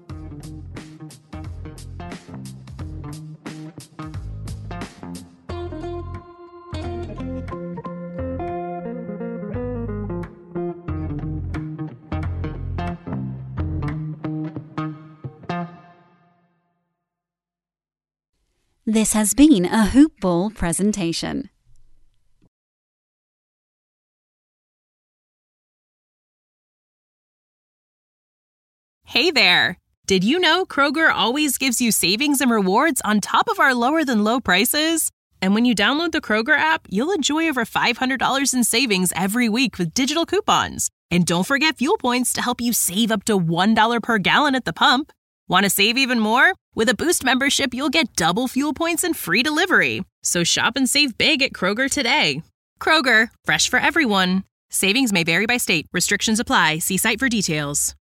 This has been a Hoop Ball presentation. Hey there! Did you know Kroger always gives you savings and rewards on top of our lower-than-low prices? And when you download the Kroger app, you'll enjoy over $500 in savings every week with digital coupons. And don't forget fuel points to help you save up to $1 per gallon at the pump. Want to save even more? With a Boost membership, you'll get double fuel points and free delivery. So shop and save big at Kroger today. Kroger, fresh for everyone. Savings may vary by state. Restrictions apply. See site for details.